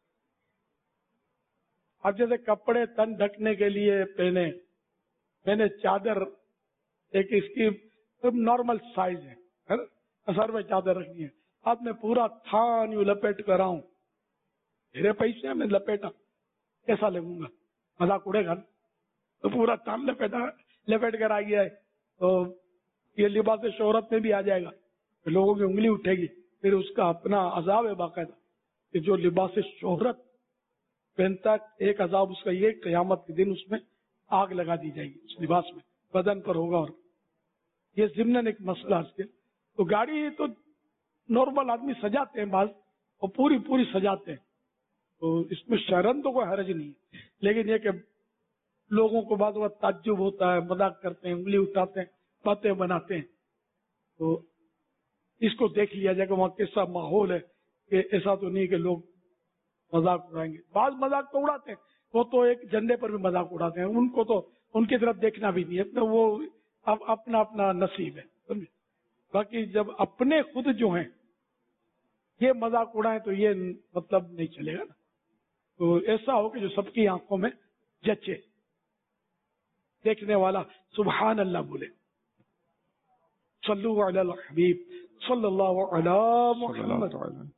अब जैसे कपड़े तन ढकने के लिए पहने, मैंने चादर एक इसकी नॉर्मल साइज है, सर में चादर रखनी है, अब मैं पूरा थान यूं लपेट कर आऊं, मेरे पैसे में लपेटा, कैसा लगूंगा, मजाक उड़ेगा ना। तो पूरा थान लपेट कर आ गया है, तो ये लिबास शोहरत में भी आ जाएगा, तो लोगों की उंगली उठेगी, फिर उसका अपना अजाब है बाकायदा कि जो लिबास शोहरत पहनता, एक अजाब उसका ये, कयामत के दिन उसमें आग लगा दी जाएगी, उस लिबास में बदन पर होगा। और ये जिम्नन एक मसला है। तो गाड़ी तो नॉर्मल आदमी सजाते हैं बाज और पूरी पूरी सजाते हैं, तो इसमें शर्म तो कोई हर्ज नहीं है, लेकिन ये कि लोगों को बाद में ताज्जुब होता है, मजाक करते हैं, उंगली उठाते हैं, बातें बनाते हैं, तो इसको देख लिया जाए कि वहाँ कैसा माहौल है, कि ऐसा तो नहीं कि लोग मजाक उड़ाएंगे। बाज मजाक तो उड़ाते हैं, वो तो एक झंडे पर भी मजाक उड़ाते हैं, उनको तो उनकी तरफ देखना भी नहीं है, तो वो अब अपना अपना नसीब है, समझे। बाकी जब अपने खुद जो हैं ये मजाक उड़ाएं तो ये मतलब नहीं चलेगा ना। तो ऐसा हो कि जो सबकी आंखों में जचे, देखने वाला सुभान अल्लाह बोले, सल्लु अलल हबीब सल्लल्लाहु अलैहि मुहम्मद।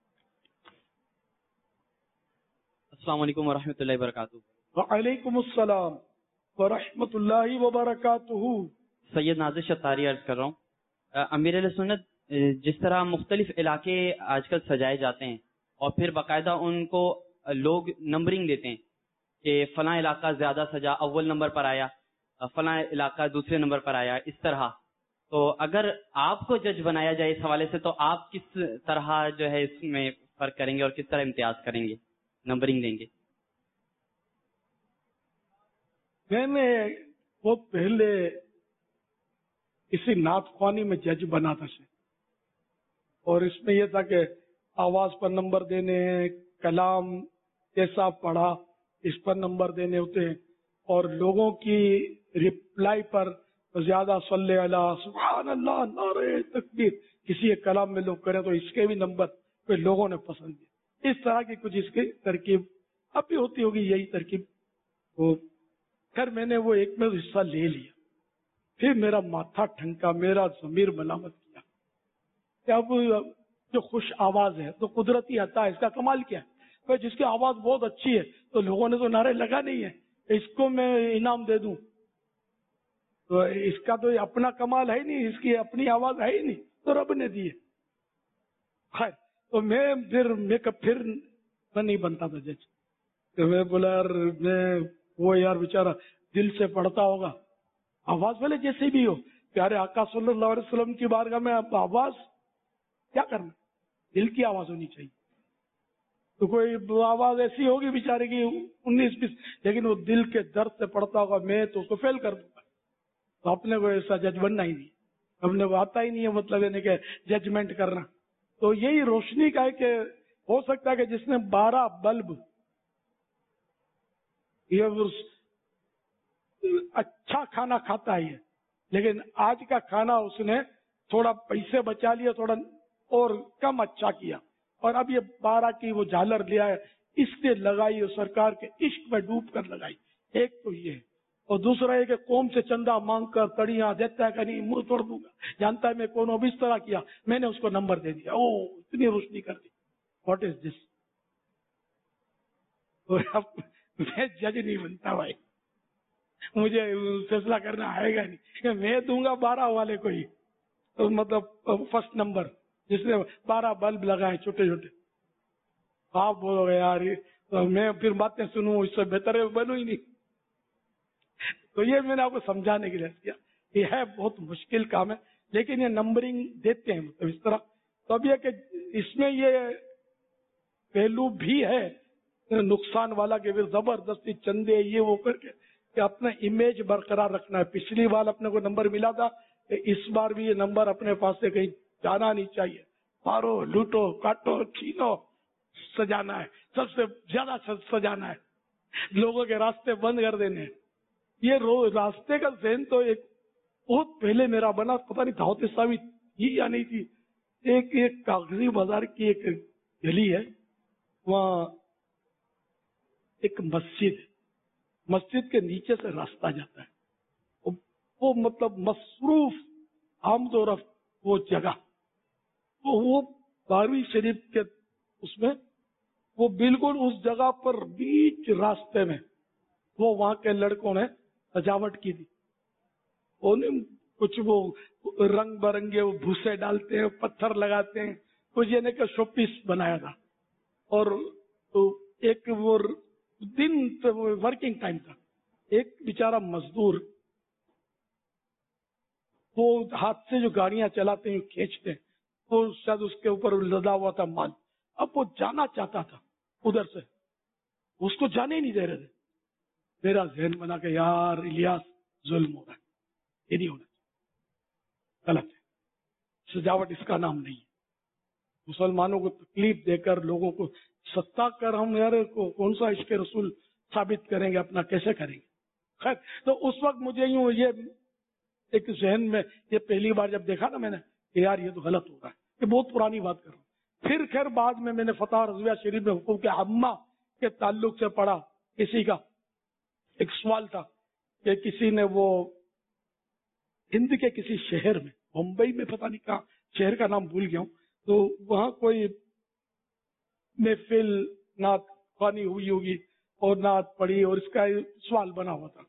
अस्सलाम वालेकुम वरहमतुल्लाहि वबरकातुहू। वालेकुम अस्सलाम वरहमतुल्लाहि वबरकातुहू। सैयद नाज़िर शतारी अर्ज कर रहा हूँ। अमीर अहले सुन्नत, जिस तरह मुख्तलिफ इलाके आजकल सजाए जाते हैं और फिर बाकायदा उनको लोग नंबरिंग देते हैं कि फलां इलाका ज्यादा सजा, अव्वल नंबर पर आया, फलां इलाका दूसरे नंबर पर आया, इस तरह। तो अगर आपको जज बनाया जाए इस हवाले से, तो आप किस तरह जो है इसमें फर्क करेंगे और किस तरह इम्तियाज करेंगे, नंबरिंग देंगे? मैंने बहुत पहले इसी नात ख्वानी में जज बना था, और इसमें यह था कि आवाज पर नंबर देने, कलाम कैसा पढ़ा इस पर नंबर देने होते हैं, और लोगों की रिप्लाई पर ज्यादा सल्ले अला सुभान अल्लाह नारे तकबीर किसी एक कलाम में लोग करें तो इसके भी नंबर पे लोगों ने पसंद किया। इस तरह की कुछ इसकी तरकीब अब भी होती होगी, यही तरकीब। तो खैर मैंने वो एक में हिस्सा ले लिया, फिर मेरा माथा ठनका, मेरा ज़मीर मलामत किया कि अब जो खुश आवाज है तो कुदरती अता है, इसका कमाल क्या है? भाई जिसकी आवाज बहुत अच्छी है तो लोगों ने तो नारे लगा नहीं है, इसको मैं इनाम दे दूं, तो इसका तो अपना कमाल है ही नहीं, इसकी अपनी आवाज है ही नहीं, तो रब ने दी है। खैर तो फिर मैं नहीं बनता था जज, तो मैं बोला यार मैं वो यार बेचारा दिल से पढ़ता होगा, आवाज वाले जैसे भी हो, प्यारे आका सल्लल्लाहु अलैहि वसल्लम की बारगाह में आवाज क्या करना, दिल की आवाज होनी चाहिए। तो कोई आवाज ऐसी होगी बेचारे की 19-20, लेकिन वो दिल के दर्द से पढ़ता होगा, मैं तो उसको फेल कर दूंगा। तो अपने को ऐसा जज बनना ही नहीं, अपने को आता ही नहीं है, मतलब यानी कि जजमेंट करना। तो यही रोशनी का है कि हो सकता है कि जिसने 12 बल्ब ये अच्छा खाना खाता है, लेकिन आज का खाना उसने थोड़ा पैसे बचा लिया, थोड़ा और कम अच्छा किया, और अब ये 12 की वो झालर लिया है, इसने लगाई और सरकार के इश्क में डूब कर लगाई। एक तो ये, और दूसरा है कि कौम से चंदा मांग कर तड़ियां देता है कि नहीं मुंह तोड़ दूंगा, जानता है मैं कौन, अब इस तरह किया, मैंने उसको नंबर दे दिया, ओ इतनी रोशनी कर दी, व्हाट इज दिस। अब मैं जज नहीं बनता भाई, मुझे फैसला करना आएगा नहीं, मैं दूंगा 12 वाले को ही, तो मतलब फर्स्ट नंबर जिसने 12 बल्ब लगाए छोटे छोटे। आप बोलोगे यार तो मैं फिर बातें सुनूं, इससे बेहतर है बनूं ही नहीं। तो ये मैंने आपको समझाने के लिए किया, ये है बहुत मुश्किल काम है, लेकिन ये नंबरिंग देते हैं मतलब इस तरह। तो अब ये कि इसमें ये पहलू भी है नुकसान वाला कि फिर जबरदस्ती चंदे ये वो करके कि अपना इमेज बरकरार रखना है। पिछली बार अपने को नंबर मिला था, इस बार भी ये नंबर अपने पास से कहीं जाना नहीं चाहिए, मारो लूटो काटो छीनो, सजाना है, सबसे ज्यादा सजाना है, लोगों के रास्ते बंद कर देने हैं। ये रास्ते का ज़हन तो एक बहुत पहले मेरा बना, पता नहीं दाऊद इस्लामी थी या नहीं थी। एक कागजी बाजार की एक गली है, वहाँ एक मस्जिद के नीचे से रास्ता जाता है, वो मतलब मसरूफ आमदोर वो जगह, तो वो 12वीं शरीफ के उसमें वो बिल्कुल उस जगह पर बीच रास्ते में वो वहां के लड़कों ने सजावट की थी। उन्हें कुछ वो रंग बिरंगे वो भूसे डालते हैं, पत्थर लगाते हैं, कुछ यानी कि शोपीस बनाया था। और तो एक वो दिन तो वर्किंग टाइम था, एक बेचारा मजदूर वो हाथ से जो गाड़ियां चलाते हैं खींचते हैं, وہ शायद उसके ऊपर लदा हुआ था माल. अब वो जाना चाहता था उधर से, उसको जाने ही नहीं दे रहे थे. मेरा जहन बना के यार इलियास जुल्म हो रहा है, ये नहीं होना चाहिए, गलत है. सजावट इसका नाम नहीं है. मुसलमानों को तकलीफ देकर लोगों को सत्ता कर हम यार कौन सा इश्क रसूल साबित करेंगे अपना, कैसे करेंगे. खैर, तो उस वक्त मुझे यूं ये एक जहन में ये पहली बार जब देखा ना मैंने कि यार ये तो गलत हो रहा है, ये बहुत पुरानी बात कर रहा हूँ. फिर खैर बाद में मैंने फतह रज़विया शरीफ में हुकूक अम्मा के ताल्लुक से पढ़ा. किसी का एक सवाल था कि किसी ने वो हिंद के किसी शहर में, मुंबई में पता नहीं कहाँ, शहर का नाम भूल गया हूँ, तो वहां कोई महफिल नात खानी हुई होगी और नात पढ़ी और इसका सवाल बना हुआ था.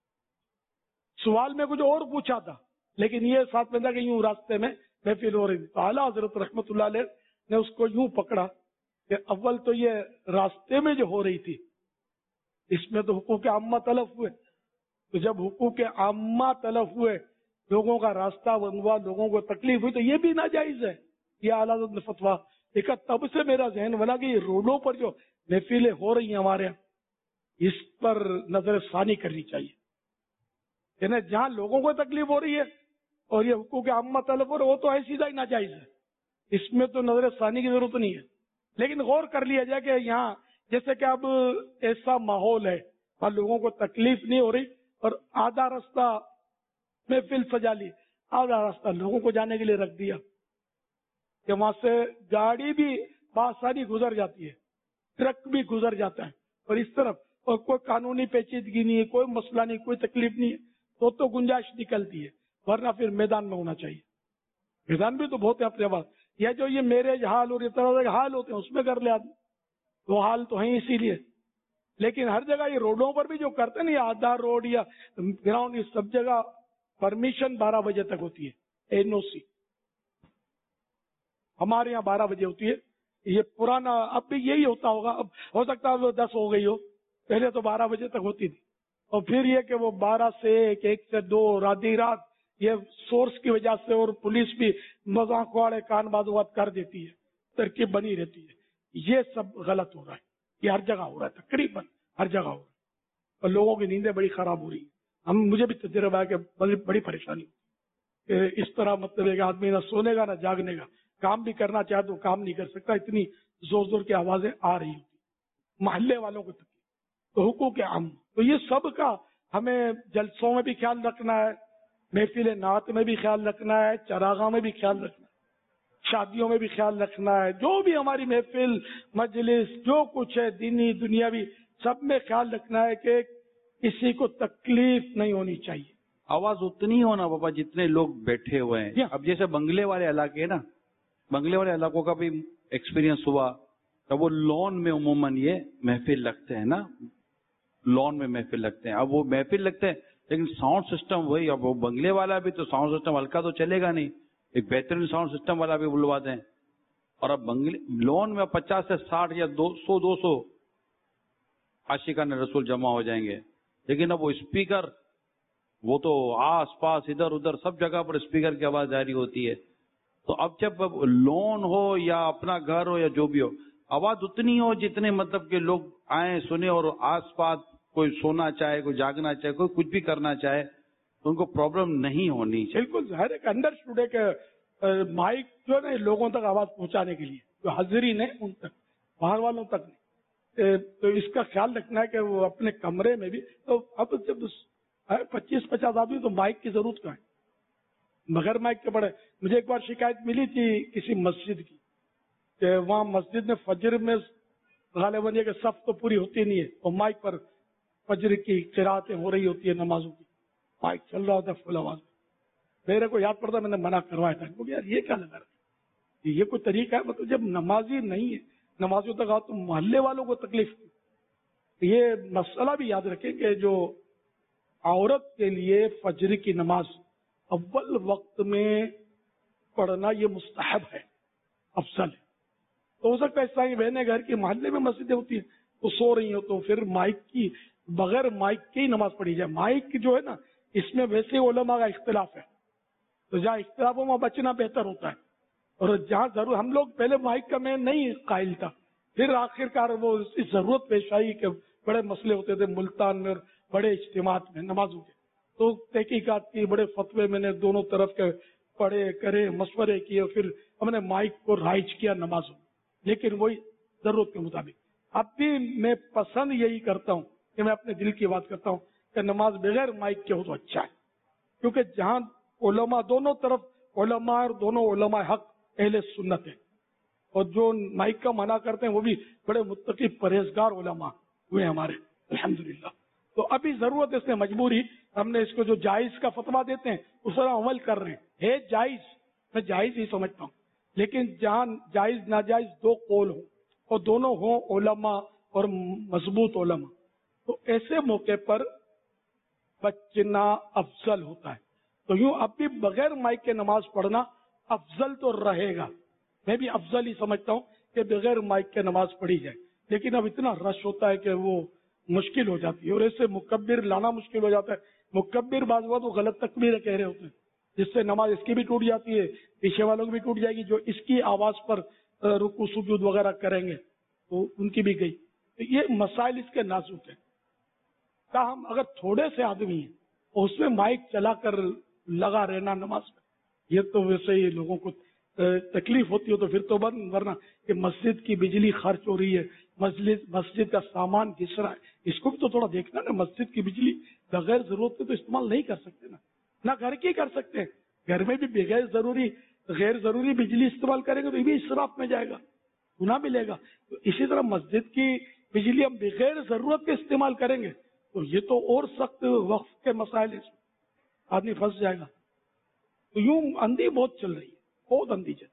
सवाल में कुछ और पूछा था, लेकिन ये साथ में था कि यूं रास्ते में महफिल हो रही थी. तो आला हजरत रहमतुल्लाह अलैह ने उसको यूं पकड़ा कि अव्वल तो ये रास्ते में जो हो रही थी इसमें तो हुकूक आम्मा तलफ हुए. तो जब हुकूक आम्मा तलफ हुए, लोगों का रास्ता बंद हुआ, लोगों को तकलीफ हुई, तो ये भी नाजायज है. ये आला हज़रत ने फतवा देखा. तब से मेरा जहन बना कि ये रोडों पर जो महफिलें हो रही हैं हमारे यहाँ, इस पर नजर सानी करनी चाहिए. यानी जहाँ लोगों को तकलीफ हो रही है और ये हुकूक आम्मा तलब हो रहा है, वो तो है सीधा ही नाजायज है, इसमें तो नजर सानी की जरूरत नहीं है. लेकिन गौर कर लिया जाए कि यहाँ जैसे कि अब ऐसा माहौल है और लोगों को तकलीफ नहीं हो रही और आधा रास्ता महफिल सजा ली, आधा रास्ता लोगों को जाने के लिए रख दिया कि वहां से गाड़ी भी बासानी गुजर जाती है, ट्रक भी गुजर जाता है और इस तरफ, और कोई कानूनी पेचीदगी नहीं है, कोई मसला नहीं, कोई तकलीफ नहीं है, तो गुंजाइश निकलती है. वरना फिर मैदान में होना चाहिए. मैदान भी तो बहुत है अपने पास. या जो ये मैरिज हाल और इस तरह के हाल होते हैं उसमें कर ले आदमी, वो हाल तो है इसीलिए. लेकिन हर जगह ये रोडों पर भी जो करते हैं ना, आधा रोड या ग्राउंड, ये सब जगह परमिशन 12 बजे तक होती है, एनओसी. हमारे यहाँ 12 बजे होती है. ये पुराना, अब भी यही होता होगा, अब हो सकता है वो 10 हो गई हो, पहले तो 12 बजे तक होती थी. और फिर ये कि वो 12 से 1 से 2 आधी रात, ये सोर्स की वजह से और पुलिस भी मजाक वाले कान बाजुआत कर देती है, तरकीब बनी रहती है. ये सब गलत हो रहा है. ये हर जगह हो रहा है, तकरीबन हर जगह हो रहा है. और लोगों की नींदें बड़ी खराब हो रही है. मुझे भी तजुर्बा है कि बड़ी परेशानी. इस तरह मतलब एक आदमी ना सोने का ना जागने का, काम भी करना चाहे तो काम नहीं कर सकता, इतनी जोर जोर की आवाजें आ रही होती, मोहल्ले वालों को तकलीफ. तो हुकूक आम, तो ये सब का हमें जलसों में भी ख्याल रखना है, महफिल नात में भी ख्याल रखना है, चरागा में भी ख्याल रखना है, शादियों में भी ख्याल रखना है. जो भी हमारी महफिल मजलिस जो कुछ है दीनी दुनियावी, सब में ख्याल रखना है कि किसी को तकलीफ नहीं होनी चाहिए. आवाज उतनी हो ना बाबा जितने लोग बैठे हुए हैं. अब जैसे बंगले वाले इलाके है ना, बंगले वाले इलाकों का भी एक्सपीरियंस हुआ. तो वो लॉन में उमूमन ये महफिल लगते हैं ना, लॉन में महफिल लगते हैं. अब वो महफिल लगते हैं लेकिन साउंड सिस्टम वही. अब वो बंगले वाला भी तो साउंड सिस्टम हल्का तो चलेगा नहीं, एक बेहतरीन साउंड सिस्टम वाला भी बुलवा दें. और अब बंगले लॉन में 50 से 60 या 200 आशिकान रसूल जमा हो जाएंगे. लेकिन अब वो स्पीकर, वो तो आस पास इधर उधर सब जगह पर स्पीकर की आवाज जारी होती है. तो अब जब लॉन हो या अपना घर हो या जो भी हो, आवाज उतनी हो जितने मतलब के लोग आए सुने, और आस पास कोई सोना चाहे, कोई जागना चाहे, कोई कुछ भी करना चाहे, तो उनको प्रॉब्लम नहीं होनी चाहिए. बिल्कुल हर एक अंडरस्टूड है कि माइक जो है ना लोगों तक आवाज पहुंचाने के लिए, जो हाजिरीन है उन तक, बाहर वालों तक नहीं. तो इसका ख्याल रखना है कि वो अपने कमरे में भी. तो अब जब 25-50 आदमी, तो माइक की जरूरत क्या है, बगैर माइक के बड़े. मुझे एक बार शिकायत मिली थी किसी मस्जिद की कि वहां मस्जिद में फजर में गालिबन ये कि सफ तो पूरी होती नहीं है, और माइक पर फजर की किरातें हो रही होती है, नमाजों की, माइक चल रहा होता है फुल आवाज. मेरे को याद पड़ता, मैंने मना करवाया था. क्योंकि यार ये क्या लगा रहा है, ये कोई तरीका है? मतलब जब नमाजी नहीं है, नमाजियों तक आओ तो मोहल्ले वालों को तकलीफ. ये मसला भी याद रखें कि जो औरत के लिए फजर की नमाज अव्वल वक्त में पढ़ना ये मुस्तहब है, अफजल है. तो हो सकता है इस तरह की बहनें घर के मोहल्ले में मस्जिदें होती है, तो सो रही हो, तो फिर माइक की, बगैर माइक की ही नमाज पढ़ी जाए. माइक जो है ना, इसमें वैसे उलमा का इख्तिलाफ है, तो जहाँ इख्तिलाफ हो वहाँ बचना बेहतर होता है. اور جہاں ضرور ہم لوگ پہلے مائک کا میں نہیں قائل تھا، پھر آخرکار وہ اس کی ضرورت پیش آئی کہ بڑے مسئلے ہوتے تھے ملتان میں بڑے اجتماعات میں نمازوں کے، تو تحقیقات کی، بڑے فتوے میں نے دونوں طرف کے پڑھے کرے مشورے کیے، پھر ہم نے مائک کو رائج کیا نمازوں، لیکن وہی ضرورت کے مطابق۔ اب بھی میں پسند یہی کرتا ہوں کہ میں اپنے دل کی بات کرتا ہوں کہ نماز بغیر مائک کے ہو تو اچھا ہے، کیونکہ جہاں علماء دونوں طرف علماء اور دونوں علماء حق اہل سنت ہے، اور جو مائک کا منع کرتے ہیں وہ بھی بڑے متقی پرہیزگار علماء ہوئے ہمارے الحمدللہ۔ تو ابھی ضرورت اس نے مجبوری، ہم نے اس کو جو جائز کا فتویٰ دیتے ہیں اس پر عمل کر رہے ہیں، ہے جائز، میں جائز ہی سمجھتا ہوں، لیکن جہاں جائز ناجائز دو قول ہوں اور دونوں ہوں علماء اور مضبوط علماء، تو ایسے موقع پر بچنا افضل ہوتا ہے۔ تو یوں اب بھی بغیر مائک کے نماز پڑھنا افضل تو رہے گا، میں بھی افضل ہی سمجھتا ہوں کہ بغیر مائک کے نماز پڑھی جائے، لیکن اب اتنا رش ہوتا ہے کہ وہ مشکل ہو جاتی ہے، اور ایسے مکبر لانا مشکل ہو جاتا ہے۔ مکبر بعض وقت وہ غلط تکبیریں کہہ رہے ہوتے ہیں، جس سے نماز اس کی بھی ٹوٹ جاتی ہے، پیچھے والوں کی بھی ٹوٹ جائے گی، جو اس کی آواز پر رکوع سجود وغیرہ کریں گے تو ان کی بھی گئی۔ تو یہ مسائل اس کے نازک ہیں۔ تاہم اگر تھوڑے سے آدمی ہیں اور اس میں مائک چلا کر لگا رہنا نماز میں، یہ تو ویسے ہی لوگوں کو تکلیف ہوتی ہو تو پھر تو بند، ورنہ کہ مسجد کی بجلی خرچ ہو رہی ہے، مسجد کا سامان گھس رہا ہے، اس کو بھی تو تھوڑا دیکھنا نا۔ مسجد کی بجلی بغیر ضرورت کے تو استعمال نہیں کر سکتے نہ گھر کی کر سکتے ہیں، گھر میں بھی بغیر ضروری غیر ضروری بجلی استعمال کریں گے تو یہ بھی اسراف میں جائے گا، گناہ ملے گا۔ تو اسی طرح مسجد کی بجلی ہم بغیر ضرورت کے استعمال کریں گے تو یہ تو اور سخت وقف کے مسائل ہیں، آدمی پھنس جائے گا۔ تو یوں اندھی بہت چل رہی ہے، بہت اندھی چل رہی ہے۔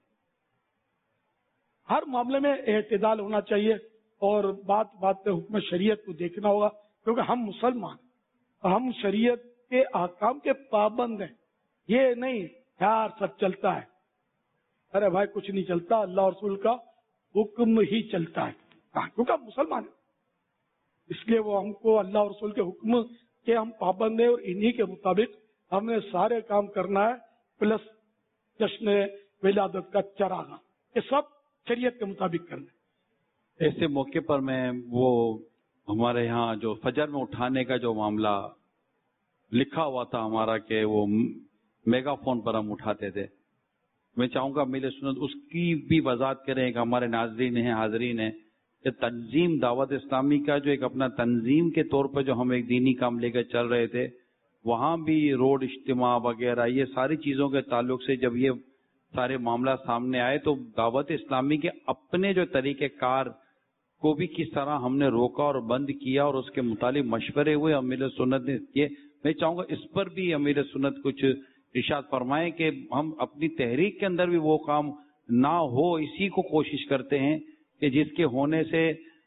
ہر معاملے میں اعتدال ہونا چاہیے، اور بات بات پہ حکم شریعت کو دیکھنا ہوگا، کیونکہ ہم مسلمان، ہم شریعت کے احکام کے پابند ہیں۔ یہ نہیں یار سب چلتا ہے، ارے بھائی کچھ نہیں چلتا، اللہ اور رسول کا حکم ہی چلتا ہے، کیونکہ ہم مسلمان ہیں، اس لیے وہ ہم کو اللہ اور رسول کے حکم کے ہم پابند ہیں، اور انہی کے مطابق ہم نے سارے کام کرنا ہے، پلس جشن ولادت کا چراغاں، یہ سب شریعت کے مطابق کرنا ہے۔ ایسے موقع پر میں وہ ہمارے ہاں جو فجر میں اٹھانے کا جو معاملہ لکھا ہوا تھا ہمارا کہ وہ میگا فون پر ہم اٹھاتے تھے، میں چاہوں گا میرے سنت اس کی بھی وضاحت کریں کہ ہمارے ناظرین ہیں حاضرین ہیں کہ تنظیم دعوت اسلامی کا جو ایک اپنا تنظیم کے طور پر جو ہم ایک دینی کام لے کر چل رہے تھے، وہاں بھی روڈ اجتماع وغیرہ یہ ساری چیزوں کے تعلق سے جب یہ سارے معاملہ سامنے آئے تو دعوت اسلامی کے اپنے جو طریقہ کار کو بھی کس طرح ہم نے روکا اور بند کیا اور اس کے متعلق مشورے ہوئے امیر سنت نے کیے۔ میں چاہوں گا اس پر بھی امیر سنت کچھ ارشاد فرمائیں کہ ہم اپنی تحریک کے اندر بھی وہ کام نہ ہو، اسی کو کوشش کرتے ہیں کہ جس کے ہونے سے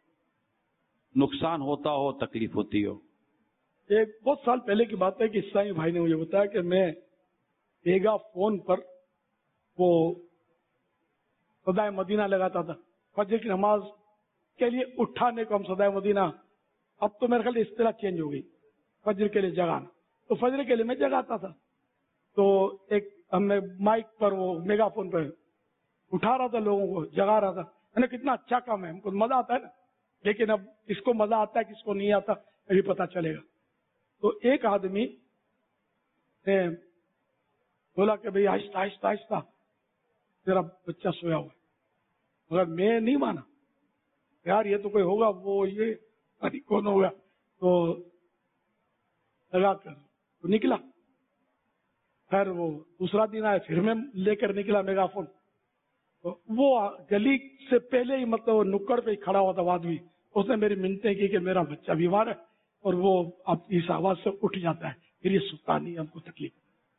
نقصان ہوتا ہو، تکلیف ہوتی ہو۔ ایک بہت سال پہلے کی بات ہے کہ اسلامی بھائی نے مجھے بتایا کہ میں میگا فون پر وہ صدائے مدینہ لگاتا تھا، فجر کی نماز کے لیے اٹھانے کو ہم صدائے مدینہ، اب تو میرے خیال سے اصطلاح چینج ہو گئی، فجر کے لیے جگانا، تو فجر کے لیے میں جگاتا تھا، تو ایک ہم نے مائک پر وہ میگا فون پہ اٹھا رہا تھا، لوگوں کو جگا رہا تھا، میں نے کتنا اچھا کام ہے، ہم کو مزہ آتا ہے نا، لیکن اب کس کو مزہ آتا ہے کس کو نہیں آتا ابھی پتا چلے گا۔ تو ایک آدمی نے بولا کہ بھئی آہستہ آہستہ آہستہ تیرا بچہ سویا ہوا ہے، مگر میں نہیں مانا، یار یہ تو کوئی ہوگا، وہ یہ کون ہوگا، تو لگا کر تو نکلا۔ خیر وہ دوسرا دن آیا، پھر میں لے کر نکلا میگا فون، تو وہ گلی سے پہلے ہی مطلب وہ نکڑ پہ ہی کھڑا ہوا تھا آدمی، اس نے میری منتیں کی کہ میرا بچہ بیمار ہے اور وہ اب اس آواز سے اٹھ جاتا ہے، پھر یہ ستا نہیں، ہم کو تکلیف۔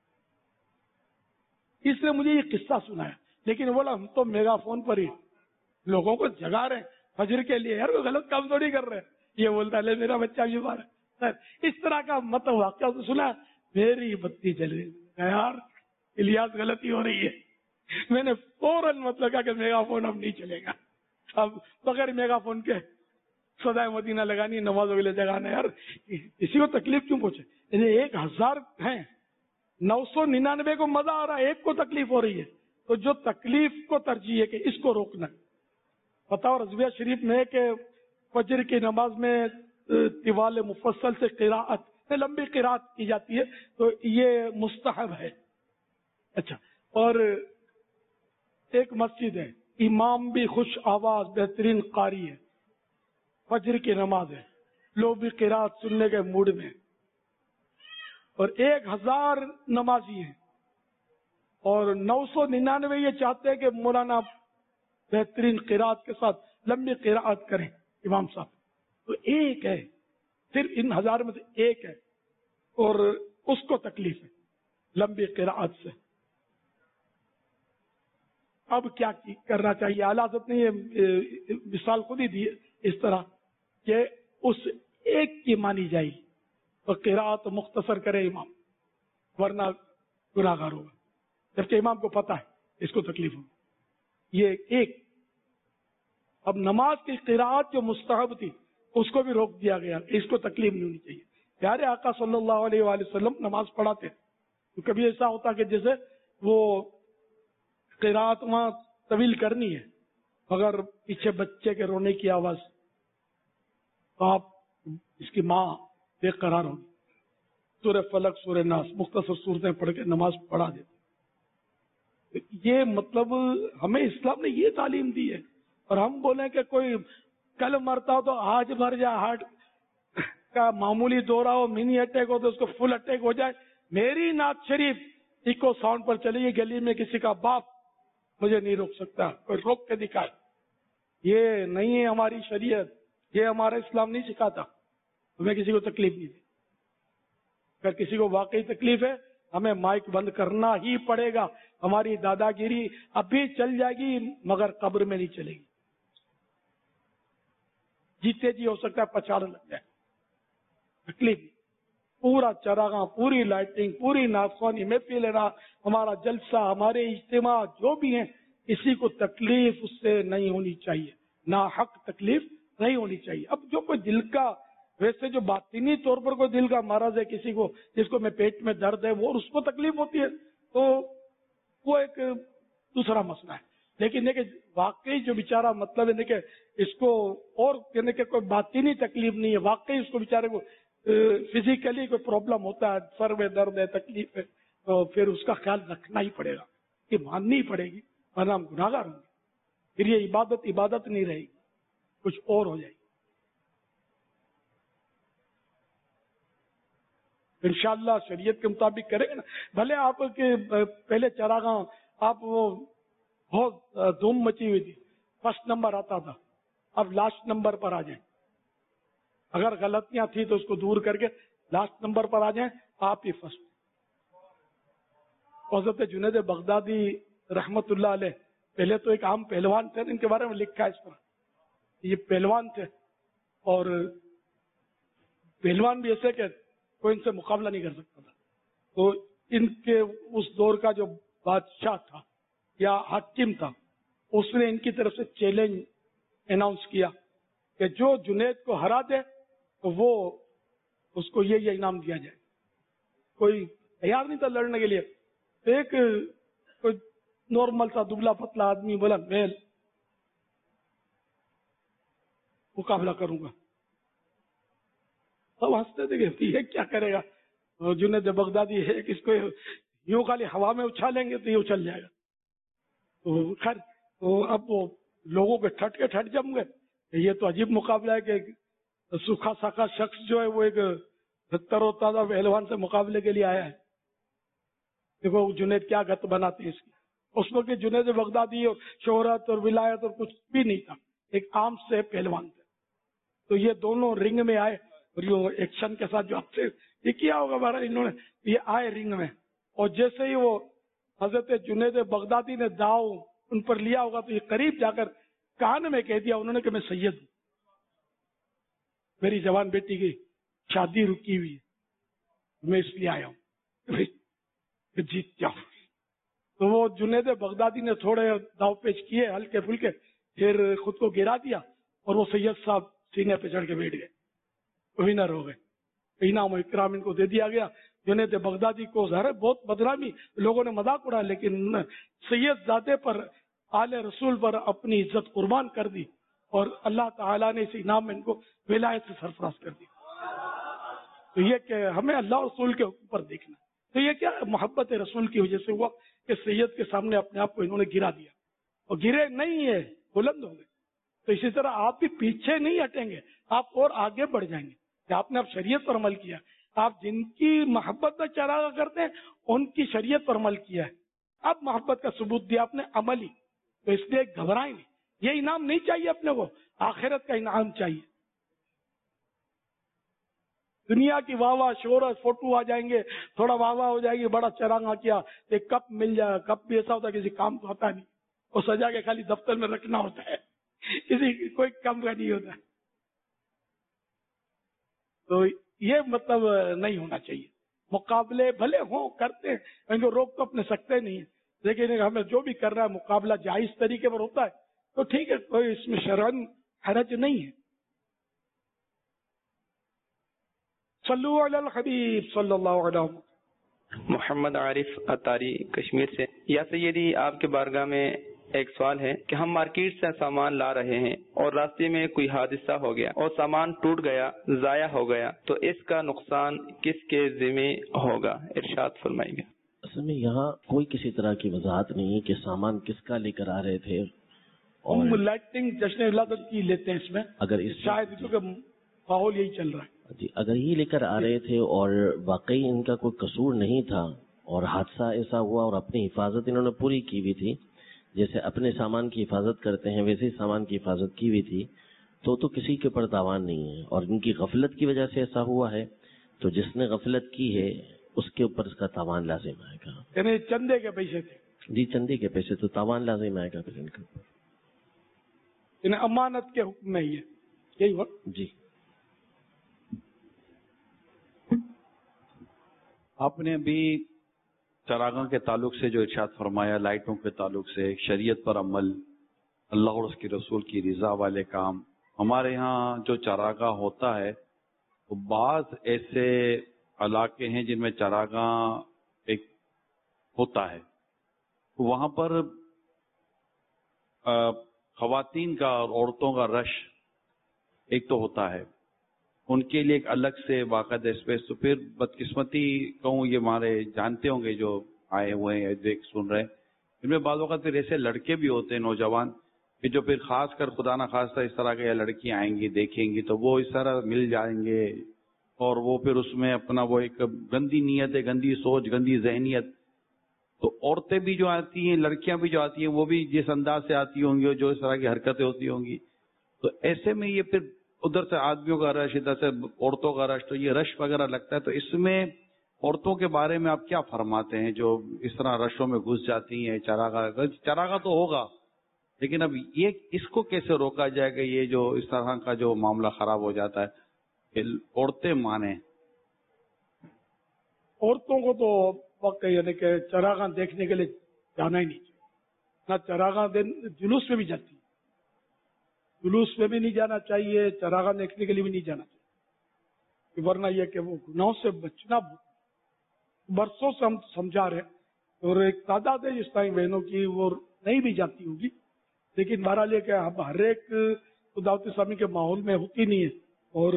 اس نے مجھے یہ قصہ سنایا، لیکن بولا ہم تو میگا فون پر ہی لوگوں کو جگا رہے ہیں فجر کے لیے، یار وہ غلط کام تھوڑی کر رہے ہیں، یہ بولتا ہے میرا بچہ بیمار ہے، اس طرح کا مطلب واقعہ تو سنا، میری بتی جل رہی، یار الیاس غلطی ہو رہی ہے، میں نے فوراً مطلب کہا کہ میگا فون اب نہیں چلے گا، اب بغیر میگا فون کے صدائے مدینہ لگانی، نمازوں کے لیے جگانا، یار کسی کو تکلیف کیوں پہنچے؟ یعنی 1000 ہیں، 999 کو مزہ آ رہا ہے، ایک کو تکلیف ہو رہی ہے، تو جو تکلیف کو ترجیح ہے کہ اس کو روکنا ہے. فتاوی رضویہ شریف میں کہ فجر کی نماز میں طوال مفصل سے قراءت لمبی قراءت کی جاتی ہے تو یہ مستحب ہے. اچھا، اور ایک مسجد ہے، امام بھی خوش آواز بہترین قاری ہے، فجر کی نماز ہے، لوگ بھی قراءت سننے کے موڈ میں، اور 1000 نمازی ہیں اور 999 یہ چاہتے ہیں کہ مولانا بہترین قراءت کے ساتھ لمبی قراءت کریں امام صاحب. تو ایک ہے، صرف ان 1000 میں سے ایک ہے اور اس کو تکلیف ہے لمبی قراءت سے. اب کیا کرنا چاہیے؟ اعلیٰ حضرت نے یہ مثال خود ہی دی اس طرح کہ اس ایک کی مانی جائے گی اور قراءت مختصر کرے امام، ورنہ گناہگار ہوگا، جبکہ امام کو پتہ ہے اس کو تکلیف ہوگی. یہ ایک. اب نماز کی قراءت جو مستحب تھی اس کو بھی روک دیا گیا، اس کو تکلیف نہیں ہونی چاہیے. پیارے آقا صلی اللہ علیہ وآلہ وسلم نماز پڑھاتے تو کبھی ایسا ہوتا کہ جیسے وہ قراءت وہاں طویل کرنی ہے مگر پیچھے بچے کے رونے کی آواز، آپ اس کی ماں بے قرار ہوگی، سورہ فلق سورہ ناس مختصر صورتیں پڑھ کے نماز پڑھا دیتے. یہ مطلب ہمیں اسلام نے یہ تعلیم دی ہے، اور ہم بولیں کہ کوئی کل مرتا ہو تو آج مر جائے، ہارٹ کا معمولی دورہ ہو، منی اٹیک ہو تو اس کو فل اٹیک ہو جائے. میری نعت شریف ایکو ساؤنڈ پر چلی گئی گلی میں، کسی کا باپ مجھے نہیں روک سکتا، کوئی روک کے دکھائے. یہ نہیں ہے ہماری شریعت، یہ ہمارا اسلام نہیں سکھاتا. ہمیں کسی کو تکلیف نہیں دی. اگر کسی کو واقعی تکلیف ہے ہمیں مائک بند کرنا ہی پڑے گا. ہماری دادا گیری اب بھی چل جائے گی مگر قبر میں نہیں چلے گی. جیتے جی ہو سکتا ہے پچھاڑ لگ جائے. تکلیف پورا چراغاں، پوری لائٹنگ، پوری نافخوانی میں پی لینا، ہمارا جلسہ، ہمارے اجتماع جو بھی ہیں، کسی کو تکلیف اس سے نہیں ہونی چاہیے، ناحق تکلیف نہیں ہونی چاہیے. اب جو کوئی دل کا ویسے جو باطنی طور پر کوئی دل کا مرض ہے کسی کو، جس کو میں پیٹ میں درد ہے وہ اس کو تکلیف ہوتی ہے تو وہ ایک دوسرا مسئلہ ہے. لیکن یہ کہ واقعی جو بیچارہ مطلب ہے کہ اس کو اور یعنی کہ کوئی باطنی تکلیف نہیں ہے، واقعی اس کو بیچارے کو فزیکلی کوئی پرابلم ہوتا ہے، سر میں درد ہے، تکلیف ہے، تو پھر اس کا خیال رکھنا ہی پڑے گا، کہ ماننی ہی پڑے گی، ورنہ ہم گناہگار ہوں گے. پھر یہ عبادت نہیں رہے گی، کچھ اور ہو جائے گی. انشاءاللہ شریعت کے مطابق کریں گے نا. بھلے آپ کے پہلے چراغاں آپ وہ بہت دھوم مچی ہوئی تھی، فرسٹ نمبر آتا تھا، اب لاسٹ نمبر پر آ جائیں. اگر غلطیاں تھیں تو اس کو دور کر کے لاسٹ نمبر پر آ جائیں، آپ ہی فرسٹ. حضرت جنید بغدادی رحمت اللہ علیہ پہلے تو ایک عام پہلوان تھے، ان کے بارے میں لکھا ہے اس طرح، یہ پہلوان تھے اور پہلوان بھی ایسے کہ کوئی ان سے مقابلہ نہیں کر سکتا تھا. تو ان کے اس دور کا جو بادشاہ تھا یا حاکم تھا، اس نے ان کی طرف سے چیلنج اناؤنس کیا کہ جو جنید کو ہرا دے تو وہ اس کو یہ انعام دیا جائے. کوئی تیار نہیں تھا لڑنے کے لیے. ایک کوئی نارمل سا دبلا پتلا آدمی بولا میں مقابلہ کروں گا. سب ہنستے تھے کہ یہ کیا کرے گا، جنید بغدادی ہے کہ اس کو یوں خالی ہوا میں اچھالیں گے تو یہ اچھل جائے گا. تو خیر تو اب وہ لوگوں کے ٹھٹ جم گئے. یہ تو عجیب مقابلہ ہے کہ سوکھا ساکھا شخص جو ہے وہ ایک تر و تازہ پہلوان سے مقابلے کے لیے آیا ہے. دیکھو جنید کیا گت بناتے ہیں اس کی. اس وقت جنید بغدادی اور شہرت اور ولایت اور کچھ بھی نہیں تھا، ایک عام سے پہلوان تھے. تو یہ دونوں رنگ میں آئے اور یہ ایکشن کے ساتھ جو آپ سے یہ کیا ہوگا بہرحال انہوں نے یہ آئے رنگ میں، اور جیسے ہی وہ حضرت جنید بغدادی نے داؤ ان پر لیا ہوگا تو یہ قریب جا کر کان میں کہہ دیا انہوں نے کہ میں سید ہوں، میری جوان بیٹی کی شادی رکی ہوئی ہے، میں اس لیے آیا ہوں کہ جیت جاؤں. تو وہ جنید بغدادی نے تھوڑے داؤ پیچ کیے ہلکے پھلکے، پھر خود کو گرا دیا اور وہ سید صاحب سینے پہ چڑھ کے بیٹھ گئے، ونر ہو گئے. انعام و اکرام ان کو دے دیا گیا. जुनैद बगदादी को ज़ाहिर बहुत बदनामी, लोगों ने मजाक उड़ाया, लेकिन सैयद ज़ादे पर, आले रसूल पर अपनी इज्जत कुर्बान कर दी और अल्लाह ताला ने इस इनाम में इनको विलायत से सरफराज कर दी। तो ये कि हमें अल्लाह रसूल के ऊपर देखना, तो ये क्या मोहब्बत रसूल की वजह से हुआ कि सैयद के सामने अपने आप को इन्होंने गिरा दिया, और गिरे नहीं है, बुलंद हो गए। तो इसी तरह आप भी पीछे नहीं हटेंगे, आप और आगे बढ़ जाएंगे कि आपने अब शरीयत पर अमल किया। आप जिनकी मोहब्बत में चरागा करते हैं उनकी शरीयत पर अमल किया है, अब मोहब्बत का सबूत दिया आपने अमली, तो इसलिए घबराएं नहीं। ये इनाम नहीं चाहिए अपने को, आखिरत का इनाम चाहिए। दुनिया की वाह वाह शोहरत, फोटो आ जाएंगे, थोड़ा वाह वाह हो जाएगी, बड़ा चरागा किया, एक कप मिल जाए, कप भी ऐसा होता है किसी काम तो आता नहीं, वो सजा के खाली दफ्तर में रखना होता है, किसी कोई काम का नहीं होता। तो ये मतलब नहीं होना चाहिए। मुकाबले भले हो करते हैं, इनको रोक तो अपने सकते नहीं है, लेकिन हमें जो भी कर रहा है मुकाबला जायज तरीके पर होता है तो ठीक है, कोई इसमें शरअन हरज नहीं है। सल्लु अलल हबीब सल्लल्लाहु अलैहि वसल्लम। मोहम्मद आरिफ अतारी कश्मीर से। या सैयदी, आपके बारगाह में एक सवाल है कि हम मार्केट से सामान ला रहे हैं और रास्ते में कोई हादसा हो गया और सामान टूट गया, जाया हो गया, तो इसका नुकसान किसके जिम्मे होगा? इरशाद फरमाइएगा। असल में यहाँ कोई किसी तरह की वजाहत नहीं है कि सामान किसका लेकर आ रहे थे, और लाइटिंग जश्न विलादत की लेते हैं इसमें, अगर इस शायद क्योंकि माहौल यही चल रहा है जी, अगर ये लेकर आ रहे थे और वाकई इनका कोई कसूर नहीं था और हादसा ऐसा हुआ और अपनी हिफाजत इन्होंने पूरी की हुई थी, जैसे अपने सामान की हिफाजत करते हैं वैसे ही सामान की हिफाजत की हुई थी, तो किसी के ऊपर तावान नहीं है। और इनकी गफलत की वजह से ऐसा हुआ है, तो जिसने गफलत की है उसके ऊपर इसका तावान लाजिम आएगा। यानी चंदे के पैसे थे जी, चंदे के पैसे, तो तावान लाजिम आएगा फिर इनके ऊपर। अमानत के हुक्म में ही है, यही हुआ जी। आपने भी चरागा के ताल्लुक से जो इरशाद फरमाया, लाइटों के ताल्लुक से, शरीयत पर अमल, अल्लाह और उसके रसूल की रिजा वाले काम, हमारे यहाँ जो चरागा होता है तो बाज ऐसे इलाके हैं जिनमें चरागा एक होता है, तो वहाँ पर खवातीन का और औरतों का रश एक तो होता है, उनके लिए एक अलग से बाकायदा स्पेस। तो फिर बदकिस्मती कहूँ, ये हमारे जानते होंगे जो आए हुए हैं देख सुन रहे हैं, इनमें बाज़ वक़्त फिर ऐसे लड़के भी होते हैं नौजवान कि जो फिर खास कर खुदा ना खास्ता इस तरह के लड़कियां आएंगी देखेंगी तो वो इस तरह मिल जाएंगे, और वो फिर उसमें अपना वो एक गंदी नीयत है, गंदी सोच, गंदी जहनियत। तो औरतें भी जो आती हैं, लड़कियां भी जो आती हैं, वो भी जिस अंदाज से आती होंगी, जो इस तरह की हरकतें होती होंगी, तो ऐसे में ये फिर उधर से आदमियों का रश, इधर से औरतों का रश, तो ये रश वगैरह लगता है। तो इसमें औरतों के बारे में आप क्या फरमाते हैं जो इस तरह रशों में घुस जाती हैं? चरागा तो होगा, लेकिन अब ये इसको कैसे रोका जाएगा, ये जो इस तरह का जो मामला खराब हो जाता है कि औरतें माने? औरतों को तो वक्त यानी कि चरागा देखने के लिए जाना ही नहीं चाहिए, ना चरागा जुलूस में भी जाती है, जुलूस में भी नहीं जाना चाहिए, चरागा देखने के लिए भी नहीं जाना चाहिए, वरना यह कि वो गुनाहों से बचना बरसों से हम समझा रहे हैं, और एक तादाद है जिस टाइम बहनों की वो नहीं भी जाती होगी, लेकिन बहरहाल ये क्या हम हर एक दावत इस्लामी के माहौल में होती नहीं है और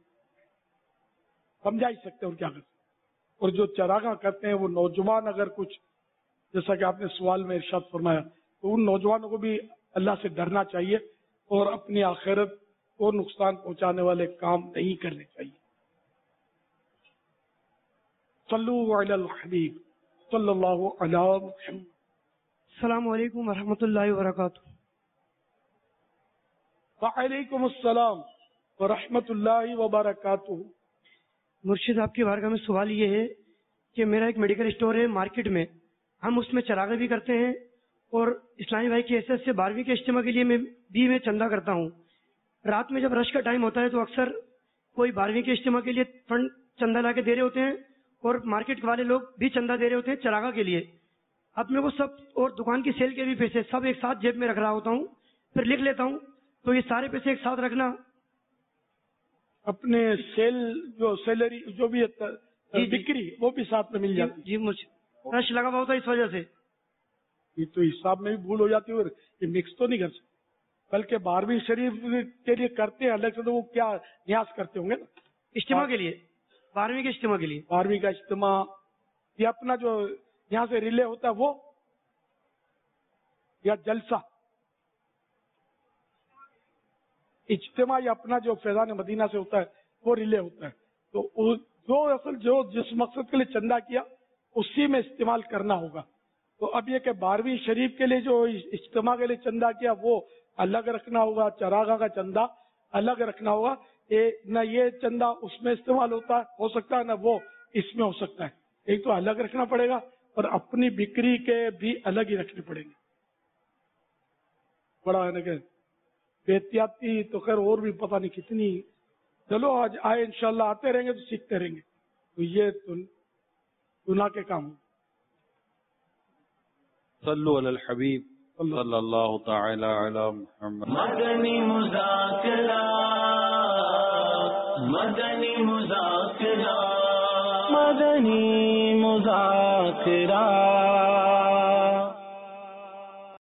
समझा ही सकते हैं और क्या करते। और जो चरागा करते हैं वो नौजवान, अगर कुछ जैसा कि आपने सवाल में इरशाद फरमाया, तो उन नौजवानों को भी अल्लाह से डरना चाहिए और अपनी आखिरत को नुकसान पहुंचाने वाले काम नहीं करने चाहिए। सल्लु अलल हबीब सल्लल्लाहु अलैहि वसल्लम। अस्सलामु अलैकुम वरहमतुल्लाहि वबरकातुहू। वालेकुम अस्सलाम वरहमतुल्लाहि वबरकातुहू। मुर्शिद, आपकी बारगाह में सवाल ये है कि मेरा एक मेडिकल स्टोर है मार्केट में, हम उसमें चरागा भी करते हैं और इस्लामी भाई की हैसियत से 12वीं के इज्तिमा के लिए मैं चंदा करता हूँ। रात में जब रश का टाइम होता है तो अक्सर कोई 12वीं के इज्तिमा के लिए फंड चंदा ला के दे रहे होते हैं और मार्केट वाले लोग भी चंदा दे रहे होते हैं चरागा के लिए। अब मेरे को सब और दुकान की सेल के भी पैसे सब एक साथ जेब में रख रहा होता हूँ, फिर लिख लेता हूँ, तो ये सारे पैसे एक साथ रखना अपने सेल जो सैलरी जो भी बिक्री वो भी साथ में मिल जाती। जी मुझे रश लगा हुआ होता है इस वजह से। ये तो हिसाब में भी भूल हो जाती है और ये मिक्स तो नहीं कर सकते, बल्कि 12वीं शरीफ के लिए करते हैं अलग से, तो वो क्या न्यास करते होंगे ना इज्तिमा के लिए, 12वीं के इज्तिमा के लिए। 12वीं का इज्तिमा या अपना जो यहाँ से रिले होता है वो, या जलसा इज्तिमा, या अपना जो फैजान मदीना से होता है वो रिले होता है। तो जो असल जो जिस मकसद के लिए चंदा किया उसी में इस्तेमाल करना होगा। तो अब ये कि 12वीं शरीफ के लिए जो इज्तिमा के लिए चंदा किया वो अलग रखना होगा, चरागा का चंदा अलग रखना होगा। न ये चंदा उसमें इस्तेमाल होता है, हो सकता है, ना वो इसमें हो सकता है। एक तो अलग रखना पड़ेगा और अपनी बिक्री के भी अलग ही रखने पड़ेंगे। बड़ा है ना कि बेहतियाती तो खैर और भी पता नहीं कितनी। चलो आज आए इंशाल्लाह, आते रहेंगे तो सीखते रहेंगे। तो ये गुनाह के काम। सल्लु अलल हबीब सल्लल्लाहु तआला अला मुहम्मद। मदनी मुज़ाकरा, मदनी मुज़ाकरा, मदनी मुज़ाकरा।